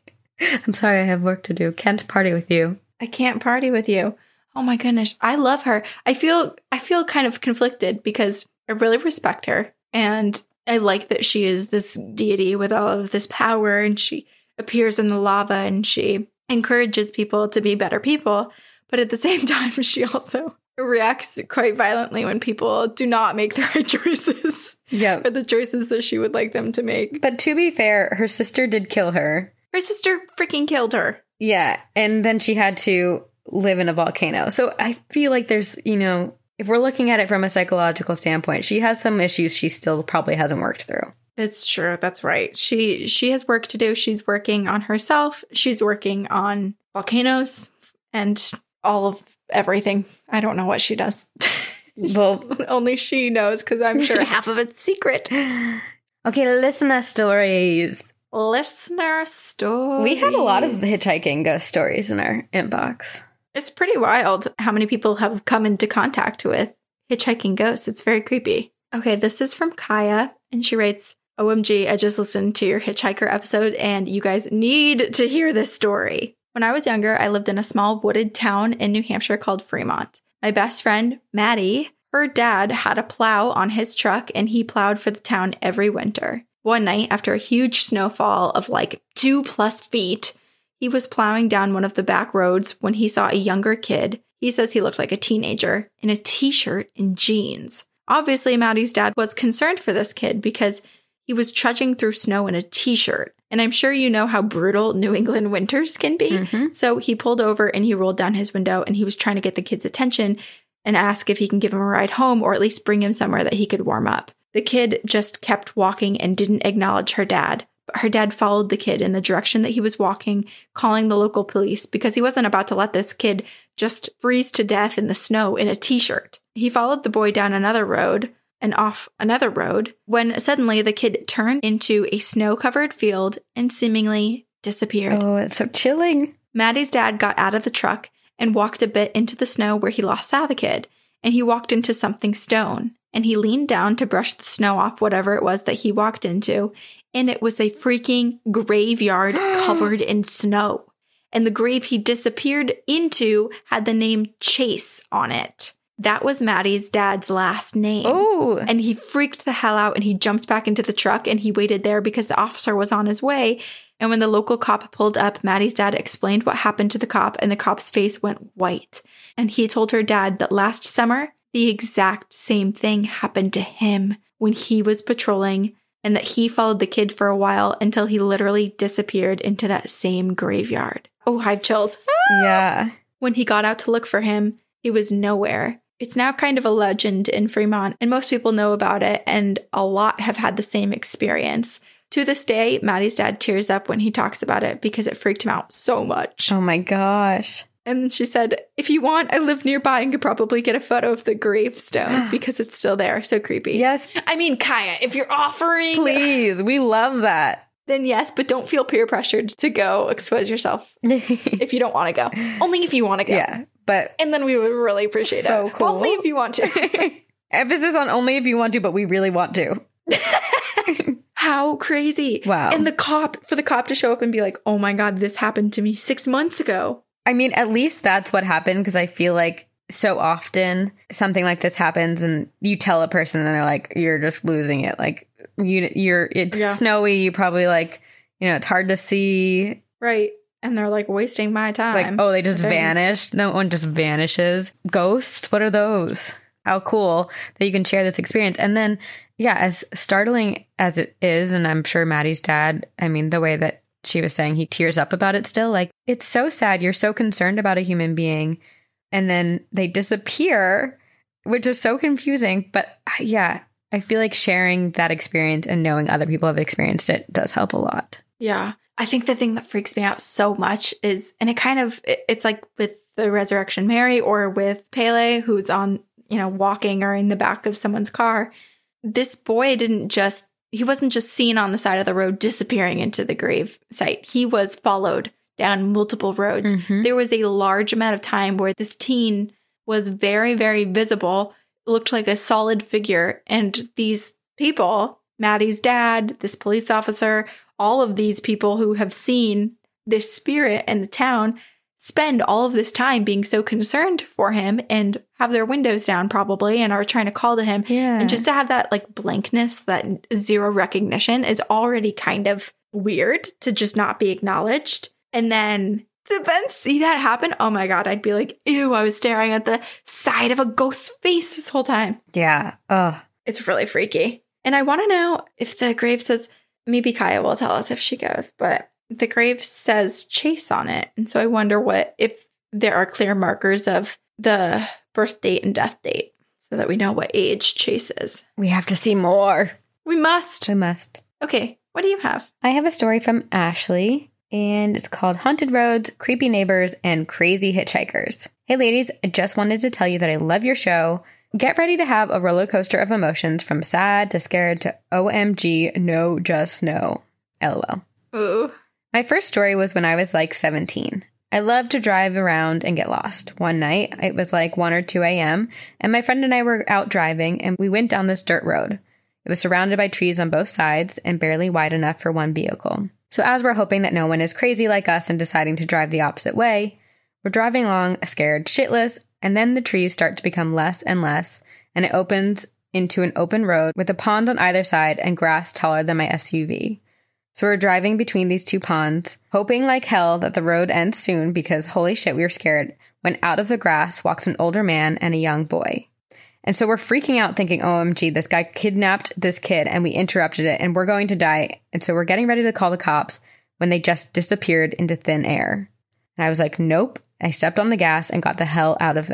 I'm sorry, I have work to do. Can't party with you. I can't party with you. Oh my goodness. I love her. I feel I feel kind of conflicted because I really respect her. And I like that she is this deity with all of this power, and she appears in the lava and she encourages people to be better people. But at the same time, she also reacts quite violently when people do not make the right choices. Yeah. Or the choices that she would like them to make. But to be fair, her sister did kill her. Her sister freaking killed her. Yeah. And then she had to live in a volcano. So I feel like there's, you know, if we're looking at it from a psychological standpoint, she has some issues she still probably hasn't worked through. It's true. That's right. She she has work to do. She's working on herself. She's working on volcanoes and all of everything. I don't know what she does. Well, only she knows, because I'm sure half of it's secret. Okay, listener stories. Listener stories. We had a lot of hitchhiking ghost stories in our inbox. It's pretty wild how many people have come into contact with hitchhiking ghosts. It's very creepy. Okay, this is from Kaya, and she writes, O M G, I just listened to your hitchhiker episode, and you guys need to hear this story. When I was younger, I lived in a small wooded town in New Hampshire called Fremont. My best friend, Maddie, her dad had a plow on his truck, and he plowed for the town every winter. One night, after a huge snowfall of like two plus feet, he was plowing down one of the back roads when he saw a younger kid. He says he looked like a teenager in a t-shirt and jeans. Obviously, Maddie's dad was concerned for this kid because he was trudging through snow in a t-shirt. And I'm sure you know how brutal New England winters can be. Mm-hmm. So he pulled over and he rolled down his window and he was trying to get the kid's attention. and ask if he can give him a ride home or at least bring him somewhere that he could warm up. The kid just kept walking and didn't acknowledge her dad. But her dad followed the kid in the direction that he was walking, calling the local police because he wasn't about to let this kid just freeze to death in the snow in a t-shirt. He followed the boy down another road and off another road when suddenly the kid turned into a snow-covered field and seemingly disappeared. Oh, it's so chilling. Maddie's dad got out of the truck and walked a bit into the snow where he last saw the kid, and he walked into something stone, and he leaned down to brush the snow off whatever it was that he walked into, and it was a freaking graveyard covered in snow. And the grave he disappeared into had the name Chase on it. That was Maddie's dad's last name. Oh. And he freaked the hell out and he jumped back into the truck and he waited there because the officer was on his way. And when the local cop pulled up, Maddie's dad explained what happened to the cop and the cop's face went white. And he told her dad that last summer, the exact same thing happened to him when he was patrolling and that he followed the kid for a while until he literally disappeared into that same graveyard. Oh, I have chills. Yeah. When he got out to look for him, he was nowhere. It's now kind of a legend in Fremont, and most people know about it, and a lot have had the same experience. To this day, Maddie's dad tears up when he talks about it because it freaked him out so much. Oh my gosh. And then she said, if you want, I live nearby and could probably get a photo of the gravestone because it's still there. So creepy. Yes. I mean, Kaya, if you're offering... Please, we love that. Then yes, but don't feel peer pressured to go expose yourself if you don't want to go. Only if you want to go. Yeah, but... And then we would really appreciate so it. Cool. Only if you want to. Emphasis on only if you want to, but we really want to. How crazy. Wow. And the cop, for the cop to show up and be like, oh my God, this happened to me six months ago. I mean, at least that's what happened, because I feel like so often something like this happens and you tell a person and they're like, you're just losing it. Like, you, you're, it's yeah. snowy. You probably like, you know, it's hard to see. Right. And they're like wasting my time. Like, oh, they just Thanks. vanished. No one just vanishes. Ghosts? What are those? How cool that you can share this experience. And then, yeah, as startling as it is, and I'm sure Maddie's dad, I mean, the way that she was saying he tears up about it still, like, it's so sad. You're so concerned about a human being and then they disappear, which is so confusing. But yeah, I feel like sharing that experience and knowing other people have experienced it does help a lot. Yeah. I think the thing that freaks me out so much is, and it kind of, it's like with the Resurrection Mary or with Pele, who's on, you know, walking or in the back of someone's car. This boy didn't just, he wasn't just seen on the side of the road disappearing into the grave site. He was followed down multiple roads. Mm-hmm. There was a large amount of time where this teen was very, very visible, looked like a solid figure. And these people, Maddie's dad, this police officer, all of these people who have seen this spirit in the town spend all of this time being so concerned for him and have their windows down probably and are trying to call to him. Yeah. And just to have that like blankness, that zero recognition is already kind of weird to just not be acknowledged. And then to then see that happen, oh my God, I'd be like, ew, I was staring at the side of a ghost's face this whole time. Yeah. Ugh. It's really freaky. And I want to know if the grave says, maybe Kaya will tell us if she goes, but the grave says Chase on it. And so I wonder what, if there are clear markers of the birth date and death date so that we know what age Chase is. We have to see more. We must. We must. Okay. What do you have? I have a story from Ashley, and it's called Haunted Roads, Creepy Neighbors, and Crazy Hitchhikers. Hey ladies, I just wanted to tell you that I love your show. Get ready to have a roller coaster of emotions from sad to scared to O M G, no, just no. LOL. Ooh. My first story was when I was like seventeen. I love to drive around and get lost. One night, it was like one or two a.m., and my friend and I were out driving, and we went down this dirt road. It was surrounded by trees on both sides and barely wide enough for one vehicle. So as we're hoping that no one is crazy like us and deciding to drive the opposite way, we're driving along scared shitless, and then the trees start to become less and less, and it opens into an open road with a pond on either side and grass taller than my S U V. So we're driving between these two ponds, hoping like hell that the road ends soon because holy shit, we were scared, when out of the grass walks an older man and a young boy. And so we're freaking out thinking, O M G, this guy kidnapped this kid and we interrupted it and we're going to die. And so we're getting ready to call the cops when they just disappeared into thin air. And I was like, nope. I stepped on the gas and got the hell out of there.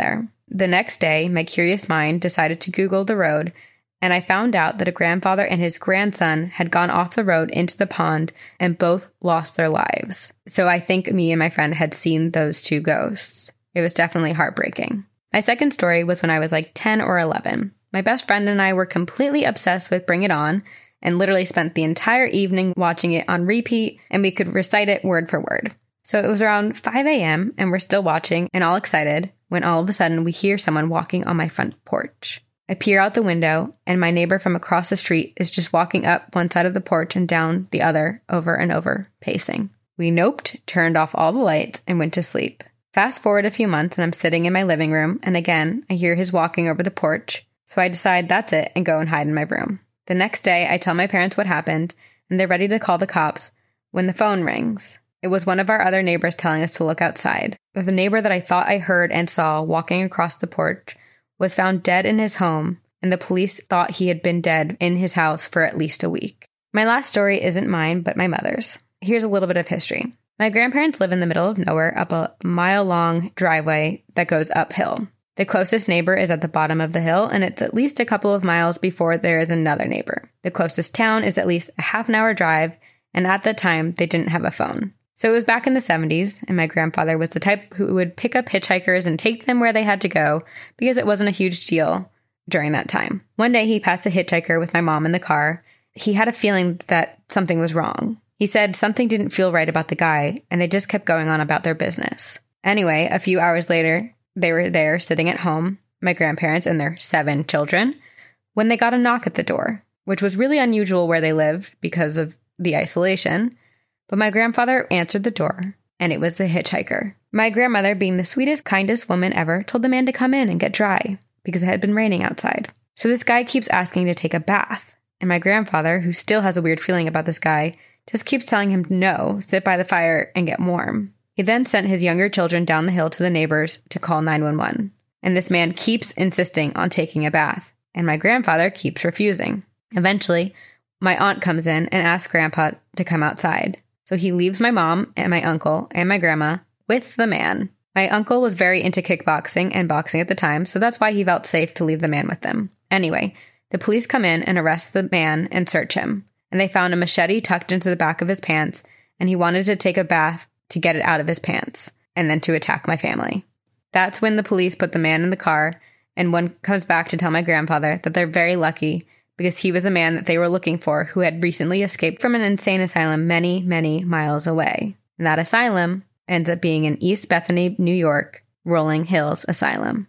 The next day, my curious mind decided to Google the road, and I found out that a grandfather and his grandson had gone off the road into the pond and both lost their lives. So I think me and my friend had seen those two ghosts. It was definitely heartbreaking. My second story was when I was like ten or eleven. My best friend and I were completely obsessed with Bring It On and literally spent the entire evening watching it on repeat, and we could recite it word for word. So it was around five a.m. and we're still watching and all excited when all of a sudden we hear someone walking on my front porch. I peer out the window, and my neighbor from across the street is just walking up one side of the porch and down the other, over and over, pacing. We noped, turned off all the lights, and went to sleep. Fast forward a few months, and I'm sitting in my living room, and again, I hear his walking over the porch, so I decide that's it and go and hide in my room. The next day, I tell my parents what happened, and they're ready to call the cops when the phone rings. It was one of our other neighbors telling us to look outside. But the neighbor that I thought I heard and saw walking across the porch was found dead in his home, and the police thought he had been dead in his house for at least a week. My last story isn't mine, but my mother's. Here's a little bit of history. My grandparents live in the middle of nowhere up a mile-long driveway that goes uphill. The closest neighbor is at the bottom of the hill, and it's at least a couple of miles before there is another neighbor. The closest town is at least a half an hour drive, and at that time, they didn't have a phone. So it was back in the seventies, and my grandfather was the type who would pick up hitchhikers and take them where they had to go because it wasn't a huge deal during that time. One day he passed a hitchhiker with my mom in the car. He had a feeling that something was wrong. He said something didn't feel right about the guy, and they just kept going on about their business. Anyway, a few hours later, they were there sitting at home, my grandparents and their seven children, when they got a knock at the door, which was really unusual where they lived because of the isolation. But my grandfather answered the door, and it was the hitchhiker. My grandmother, being the sweetest, kindest woman ever, told the man to come in and get dry because it had been raining outside. So this guy keeps asking to take a bath, and my grandfather, who still has a weird feeling about this guy, just keeps telling him no, sit by the fire and get warm. He then sent his younger children down the hill to the neighbors to call nine one one. And this man keeps insisting on taking a bath, and my grandfather keeps refusing. Eventually, my aunt comes in and asks Grandpa to come outside. So he leaves my mom and my uncle and my grandma with the man. My uncle was very into kickboxing and boxing at the time, so that's why he felt safe to leave the man with them. Anyway, the police come in and arrest the man and search him. And they found a machete tucked into the back of his pants, and he wanted to take a bath to get it out of his pants, and then to attack my family. That's when the police put the man in the car, and one comes back to tell my grandfather that they're very lucky because he was a man that they were looking for who had recently escaped from an insane asylum many, many miles away. And that asylum ends up being in East Bethany, New York, Rolling Hills Asylum.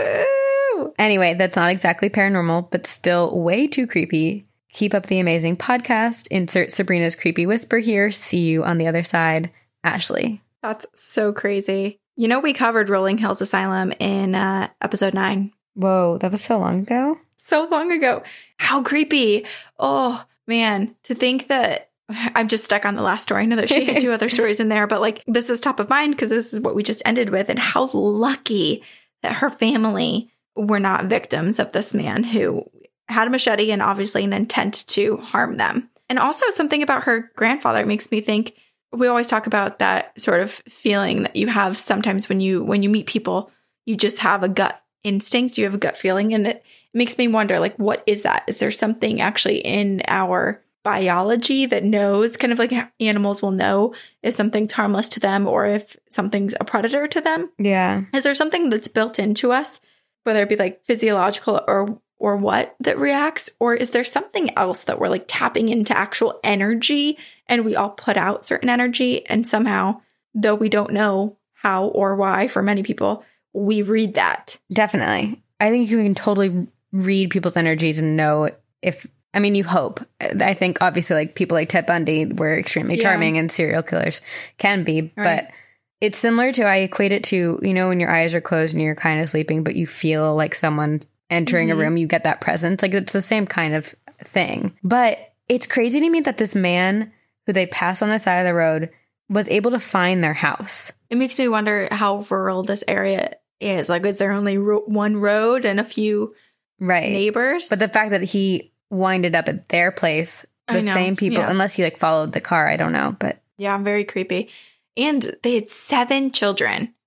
Ooh. Anyway, that's not exactly paranormal, but still way too creepy. Keep up the amazing podcast. Insert Sabrina's creepy whisper here. See you on the other side. Ashley. That's so crazy. You know, we covered Rolling Hills Asylum in uh, episode nine. Whoa, that was so long ago. So long ago. How creepy. Oh, man. To think that I'm just stuck on the last story. I know that she had two other stories in there, but like this is top of mind because this is what we just ended with. And how lucky that her family were not victims of this man who had a machete and obviously an intent to harm them. And also something about her grandfather makes me think, we always talk about that sort of feeling that you have sometimes when you when you meet people, you just have a gut instinct, you have a gut feeling, and it makes me wonder, like, what is that? Is there something actually in our biology that knows, kind of like animals will know if something's harmless to them or if something's a predator to them? Yeah. Is there something that's built into us, whether it be like physiological or or what, that reacts? Or is there something else that we're like tapping into actual energy and we all put out certain energy, and somehow, though we don't know how or why for many people, we read that? Definitely. I think you can totally read people's energies and know if, I mean, you hope. I think obviously like people like Ted Bundy were extremely charming, yeah, and serial killers can be, right. But it's similar to, I equate it to, you know, when your eyes are closed and you're kind of sleeping, but you feel like someone entering mm-hmm. a room, you get that presence. Like it's the same kind of thing. But it's crazy to me that this man who they passed on the side of the road was able to find their house. It makes me wonder how rural this area is. Like, is there only ro- one road and a few right. neighbors? But the fact that he winded up at their place, the same people, yeah. unless he like followed the car, I don't know. But yeah, very creepy. And they had seven children.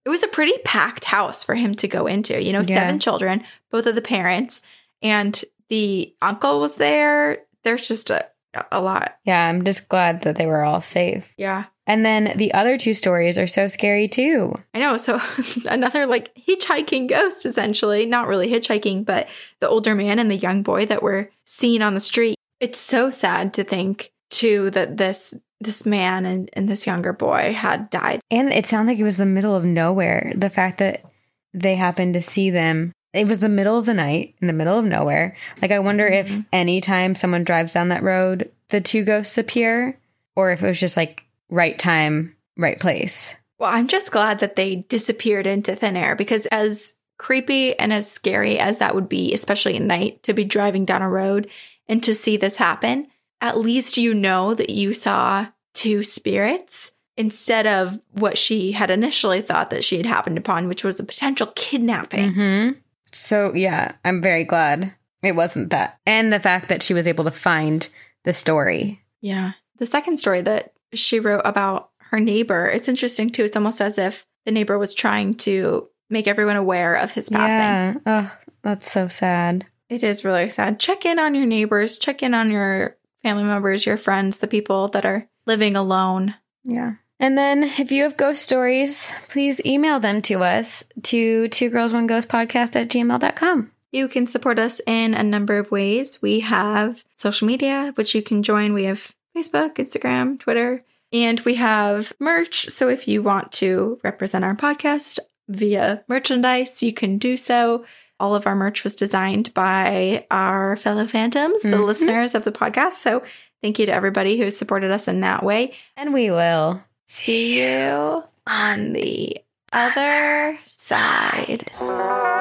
it was a pretty packed house for him to go into. You know, Yeah. seven children, both of the parents, and the uncle was there. There's just a, a lot. Yeah, I'm just glad that they were all safe. Yeah. And then the other two stories are so scary too. I know. So another like hitchhiking ghost, essentially. Not really hitchhiking, but the older man and the young boy that were seen on the street. It's so sad to think, too, that this this man and, and this younger boy had died. And it sounds like it was the middle of nowhere. The fact that they happened to see them. It was the middle of the night in the middle of nowhere. Like, I wonder mm-hmm. if anytime someone drives down that road, the two ghosts appear, or if it was just like right time, right place. Well, I'm just glad that they disappeared into thin air, because as creepy and as scary as that would be, especially at night, to be driving down a road and to see this happen, at least you know that you saw two spirits instead of what she had initially thought that she had happened upon, which was a potential kidnapping. Mm-hmm. So, yeah, I'm very glad it wasn't that. And the fact that she was able to find the story. Yeah. The second story that she wrote about her neighbor, it's interesting, too. It's almost as if the neighbor was trying to make everyone aware of his passing. Yeah. Oh, that's so sad. It is really sad. Check in on your neighbors. Check in on your family members, your friends, the people that are living alone. Yeah. And then if you have ghost stories, please email them to us to two girls one ghost podcast at gmail dot com. You can support us in a number of ways. We have social media, which you can join. We have Facebook, Instagram, Twitter, and we have merch. So if you want to represent our podcast via merchandise, you can do so. All of our merch was designed by our fellow phantoms, the mm-hmm. listeners of the podcast. So thank you to everybody who has supported us in that way. And we will see you on the other side.